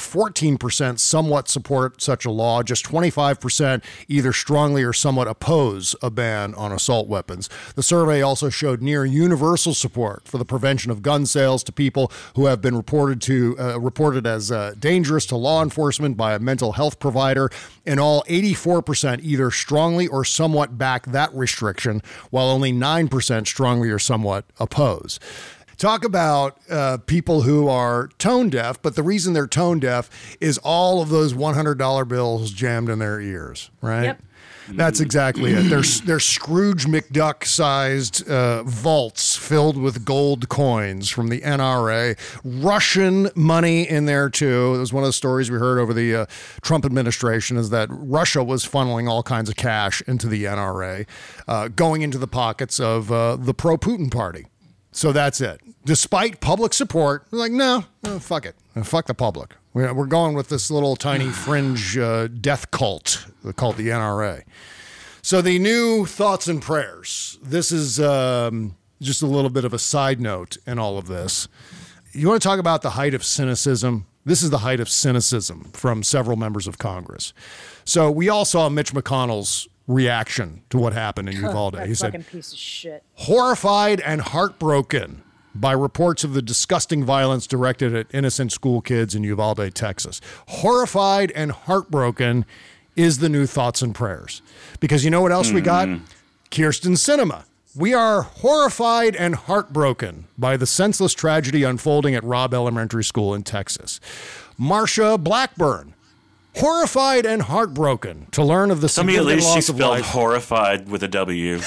14% somewhat support such a law. Just 25% either strongly or somewhat oppose a ban on assault weapons. The survey also showed near universal support for the prevention of gun sales to people who have been reported as dangerous to law enforcement by a mental health provider. In all, 84% either strongly or somewhat back that restriction, while only 9% strongly or somewhat oppose. Talk about people who are tone deaf, but the reason they're tone deaf is all of those $100 bills jammed in their ears, right? Yep. That's exactly it. They're Scrooge McDuck-sized vaults filled with gold coins from the NRA. Russian money in there, too. It was one of the stories we heard over the Trump administration, is that Russia was funneling all kinds of cash into the NRA, going into the pockets of the pro-Putin party. So that's it. Despite public support, we're like, no, fuck it. Fuck the public. We're going with this little tiny fringe death cult called the NRA. So the new thoughts and prayers. This is just a little bit of a side note in all of this. You want to talk about the height of cynicism? This is the height of cynicism from several members of Congress. So we all saw Mitch McConnell's reaction to what happened in Uvalde. That He fucking said, piece of shit. horrified and heartbroken by reports of the disgusting violence directed at innocent school kids in Uvalde, Texas. Horrified and heartbroken is the new thoughts and prayers. Because you know what else we got? Kyrsten Sinema. We are horrified and heartbroken by the senseless tragedy unfolding at Robb Elementary School in Texas. Marsha Blackburn. Horrified and heartbroken to learn of the Tell me at significant least she loss of spelled life. horrified with a W.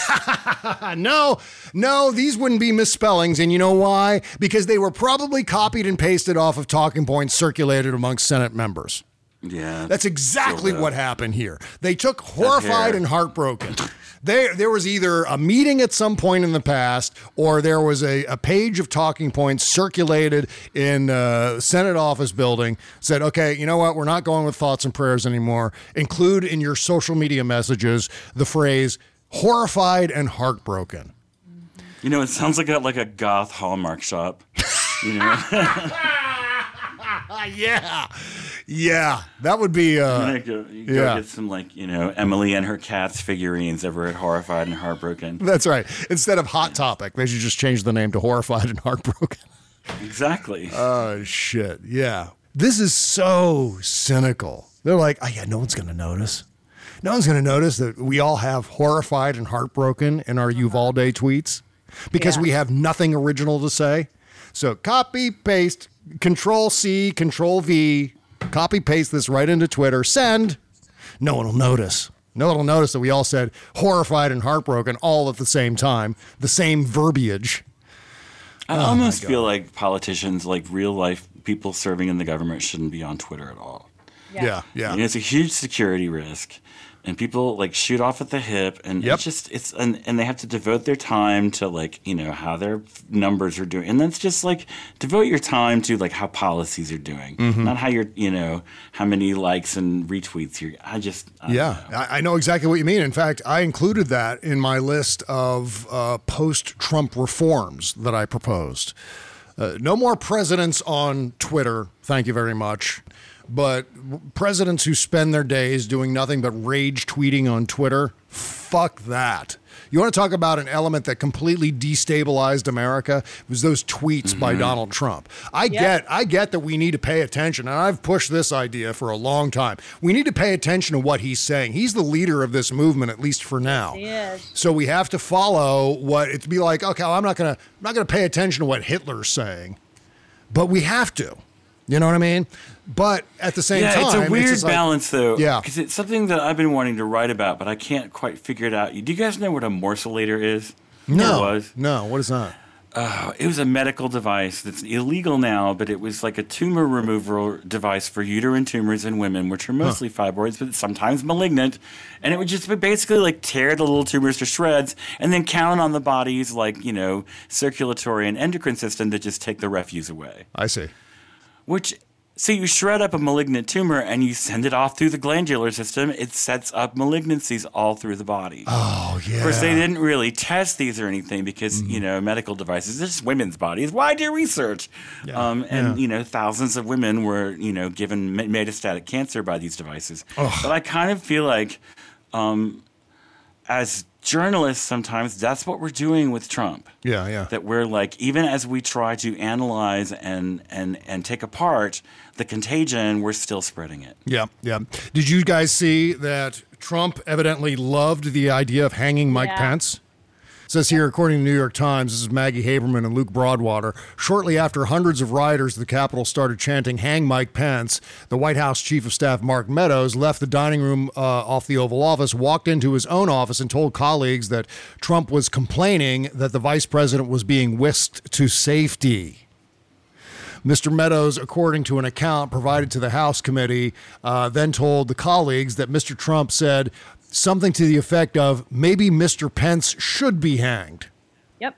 No, these wouldn't be misspellings. And you know why? Because they were probably copied and pasted off of talking points circulated amongst Senate members. Yeah. That's exactly what happened here. They took horrified and heartbroken. There was either a meeting at some point in the past, or there was a page of talking points circulated in Senate office building, said, okay, you know what? We're not going with thoughts and prayers anymore. Include in your social media messages the phrase horrified and heartbroken. You know, it sounds like a goth Hallmark shop. You know? Yeah, that would be. Go get some Emily and her cats figurines over at Horrified and Heartbroken. That's right. Instead of Hot Topic, they should just change the name to Horrified and Heartbroken. Exactly. Oh shit! Yeah, this is so cynical. They're like, oh yeah, no one's gonna notice. No one's gonna notice that we all have Horrified and Heartbroken in our Uvalde tweets because we have nothing original to say. So copy paste. Control C, Control V, copy paste this right into Twitter, send. No one will notice. No one will notice that we all said Horrified and Heartbroken all at the same time, the same verbiage. I almost feel like politicians, like real life people serving in the government, shouldn't be on Twitter at all. Yeah. It's a huge security risk. And people like shoot off at the hip, and and they have to devote their time to how their numbers are doing, and that's just devote your time to how policies are doing, not how you're how many likes and retweets you're. I know exactly what you mean. In fact, I included that in my list of post-Trump reforms that I proposed. No more presidents on Twitter. Thank you very much. But presidents who spend their days doing nothing but rage tweeting on Twitter, fuck that. You want to talk about an element that completely destabilized America? It was those tweets by Donald Trump. I get that we need to pay attention, and I've pushed this idea for a long time. We need to pay attention to what he's saying. He's the leader of this movement, at least for now. He is. So we have to follow what it's be like. Okay, well, I'm not gonna pay attention to what Hitler's saying, but we have to. You know what I mean? But at the same time, it's a weird balance, though. Yeah, because it's something that I've been wanting to write about, but I can't quite figure it out. Do you guys know what a morcellator is? No. What is that? It was a medical device that's illegal now, but it was like a tumor removal device for uterine tumors in women, which are mostly fibroids, but sometimes malignant. And it would just basically tear the little tumors to shreds and then count on the body's circulatory and endocrine system to just take the refuse away. I see. So you shred up a malignant tumor and you send it off through the glandular system. It sets up malignancies all through the body. Oh, yeah. Of course, they didn't really test these or anything because, medical devices, they're just women's bodies. Why do research? Yeah. Thousands of women were, given metastatic cancer by these devices. Oh. But I kind of feel like as journalists, sometimes that's what we're doing with Trump. Yeah. That we're even as we try to analyze and take apart the contagion, we're still spreading it. Yeah. Did you guys see that Trump evidently loved the idea of hanging Mike Pence? It says here, according to the New York Times, this is Maggie Haberman and Luke Broadwater. Shortly after hundreds of rioters at the Capitol started chanting, "Hang Mike Pence," the White House Chief of Staff Mark Meadows left the dining room off the Oval Office, walked into his own office, and told colleagues that Trump was complaining that the vice president was being whisked to safety. Mr. Meadows, according to an account provided to the House committee, then told the colleagues that Mr. Trump said something to the effect of, maybe Mr. Pence should be hanged. Yep.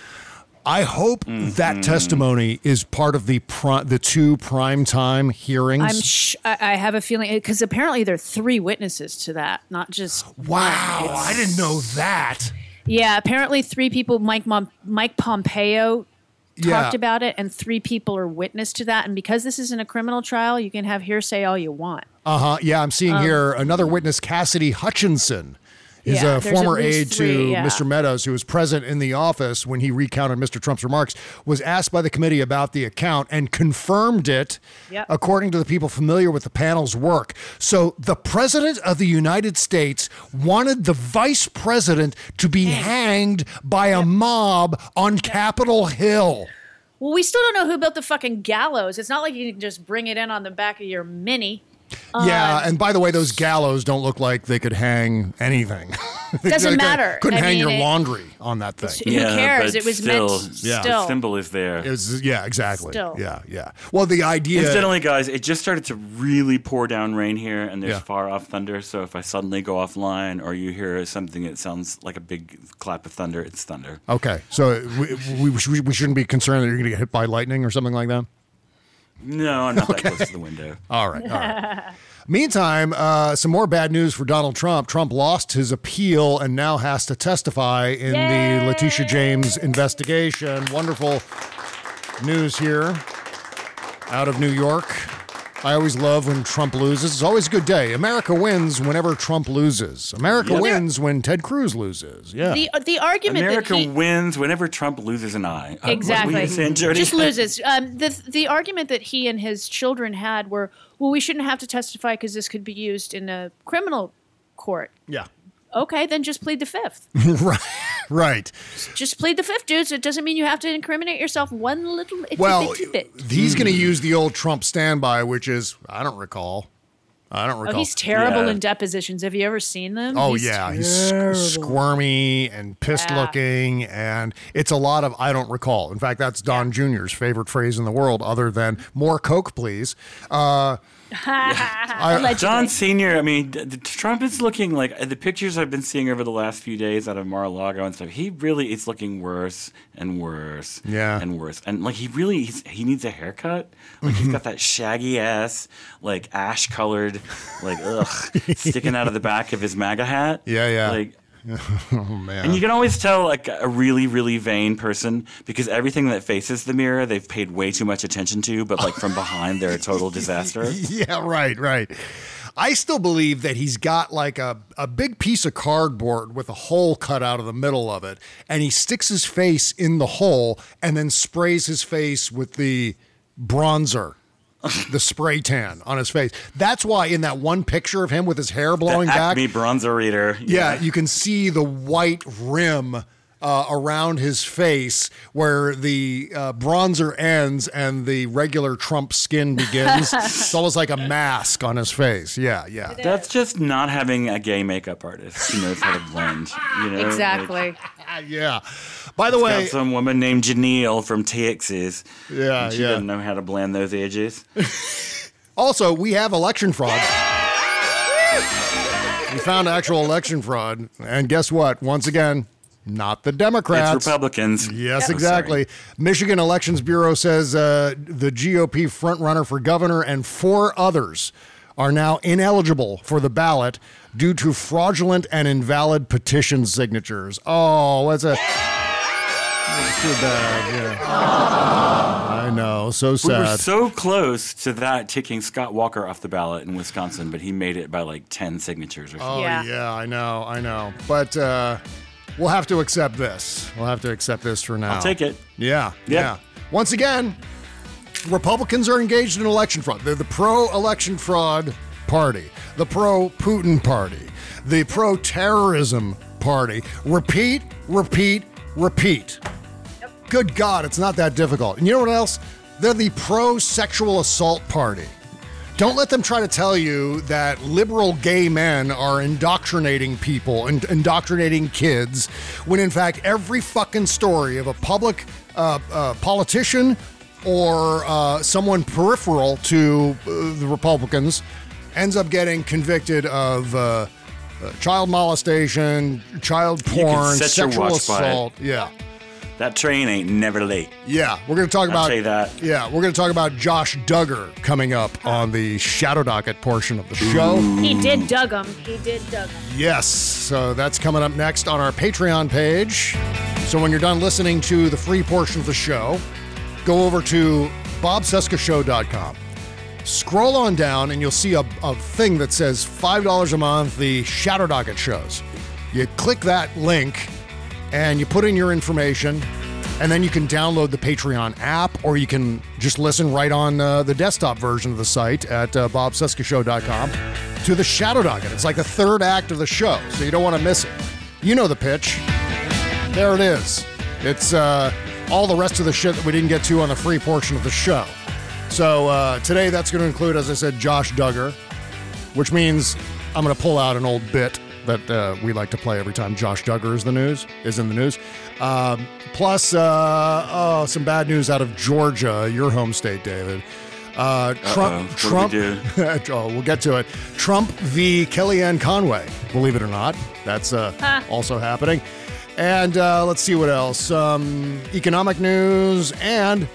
I hope that testimony is part of the two primetime hearings. I have a feeling, because apparently there are 3 witnesses to that, not just Wow, I didn't know that. Yeah, apparently 3 people, Mike Pompeo talked about it, and 3 people are witness to that. And because this isn't a criminal trial, you can have hearsay all you want. Yeah, I'm seeing here another witness, Cassidy Hutchinson, is a former aide to Mr. Meadows, who was present in the office when he recounted Mr. Trump's remarks, was asked by the committee about the account and confirmed it, according to the people familiar with the panel's work. So the president of the United States wanted the vice president to be hanged by a mob on Capitol Hill. Well, we still don't know who built the fucking gallows. It's not like you can just bring it in on the back of your Mini. And by the way, those gallows don't look like they could hang anything. Doesn't matter. Couldn't hang your laundry on that thing. Who cares? It was still, meant still. The symbol is there. It was, exactly. Still. Yeah. Well, the idea... Incidentally, guys, it just started to really pour down rain here, and there's far-off thunder, so if I suddenly go offline or you hear something that sounds like a big clap of thunder, it's thunder. Okay, so we shouldn't be concerned that you're going to get hit by lightning or something like that? No, I'm not that close to the window. All right. Meantime, some more bad news for Donald Trump. Trump lost his appeal and now has to testify in the Letitia James investigation. Wonderful news here out of New York. I always love when Trump loses. It's always a good day. America wins whenever Trump loses. America wins when Ted Cruz loses. Yeah. The argument America that wins whenever Trump loses an eye. Exactly. What were you saying, Jody? Just loses. The argument that he and his children had were, well, we shouldn't have to testify because this could be used in a criminal court. Yeah. Okay, then just plead the fifth. Right. Just plead the fifth, dudes. It doesn't mean you have to incriminate yourself one little itty bit. He's going to use the old Trump standby, which is, I don't recall. Oh, he's terrible in depositions. Have you ever seen them? Oh, he's yeah. terrible. He's squirmy and pissed looking, and it's a lot of I don't recall. In fact, that's Don Jr.'s favorite phrase in the world, other than more Coke, please. John Sr., I mean, Trump is looking like the pictures I've been seeing over the last few days out of Mar-a-Lago and stuff. He really is looking worse and worse and worse. And like he needs a haircut. Like he's got that shaggy ass, like ash colored, like sticking out of the back of his MAGA hat. Yeah. Like, oh man! And you can always tell like a really, really vain person because everything that faces the mirror they've paid way too much attention to, but like from behind they're a total disaster. Yeah, right. I still believe that he's got like a big piece of cardboard with a hole cut out of the middle of it, and he sticks his face in the hole and then sprays his face with the bronzer. The spray tan on his face. That's why in that one picture of him with his hair blowing back. Acme bronzer reader. Yeah, you can see the white rim around his face where the bronzer ends and the regular Trump skin begins. It's almost like a mask on his face. Yeah. That's just not having a gay makeup artist who knows how to blend. You know? Exactly. Yeah. By the way, got some woman named Janelle from Texas. Yeah, she doesn't know how to blend those edges. Also, we have election fraud. We found actual election fraud, and guess what? Once again, not the Democrats. It's Republicans. Yes, exactly. Michigan Elections Bureau says the GOP frontrunner for governor and 4 others are now ineligible for the ballot due to fraudulent and invalid petition signatures. Oh, that's too bad. Yeah. I know. So sad. We were so close to that taking Scott Walker off the ballot in Wisconsin, but he made it by like 10 signatures or something. Oh, yeah, I know. But we'll have to accept this. We'll have to accept this for now. I'll take it. Yeah. Once again, Republicans are engaged in election fraud. They're the pro-election fraud party, the pro-Putin party, the pro-terrorism party. Repeat. Good God, it's not that difficult. And you know what else? They're the pro-sexual assault party. Don't let them try to tell you that liberal gay men are indoctrinating people and indoctrinating kids when in fact every fucking story of a public politician or someone peripheral to the Republicans ends up getting convicted of child molestation, child porn, sexual assault. Yeah. That train ain't never late. Yeah, we're going to talk about. I'll say that. Yeah, we're going to talk about Josh Duggar coming up on the Shadow Docket portion of the show. He did dug him. Yes, so that's coming up next on our Patreon page. So when you're done listening to the free portion of the show, go over to bobcescashow.com. Scroll on down and you'll see a thing that says $5 a month, the Shadow Docket shows. You click that link and you put in your information, and then you can download the Patreon app, or you can just listen right on the desktop version of the site at bobcescashow.com to the Shadow Docket. It's like the third act of the show, so you don't want to miss it. You know the pitch. There it is. It's all the rest of the shit that we didn't get to on the free portion of the show. So today that's going to include, as I said, Josh Duggar, which means I'm going to pull out an old bit that we like to play every time Josh Duggar is in the news. Plus, some bad news out of Georgia, your home state, David. Trump. We'll get to it. Trump v. Kellyanne Conway. Believe it or not, that's also happening. And let's see what else. Economic news and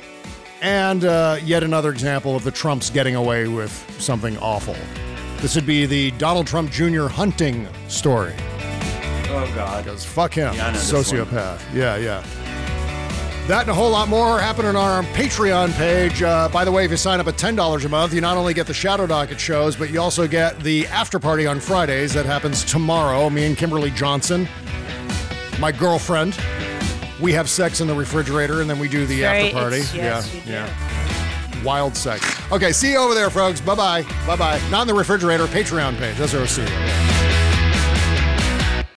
yet another example of the Trumps getting away with something awful. This would be the Donald Trump Jr. hunting story. Oh, God. Because fuck him. Yeah, sociopath. Yeah. That and a whole lot more happening on our Patreon page. By the way, if you sign up at $10 a month, you not only get the Shadow Docket shows, but you also get the after party on Fridays. That happens tomorrow. Me and Kimberly Johnson, my girlfriend, we have sex in the refrigerator, and then we do the after party. Yeah. Wild sex. Okay, see you over there, folks. Bye-bye. Bye-bye. Not in the refrigerator, Patreon page. That's where we'll see you.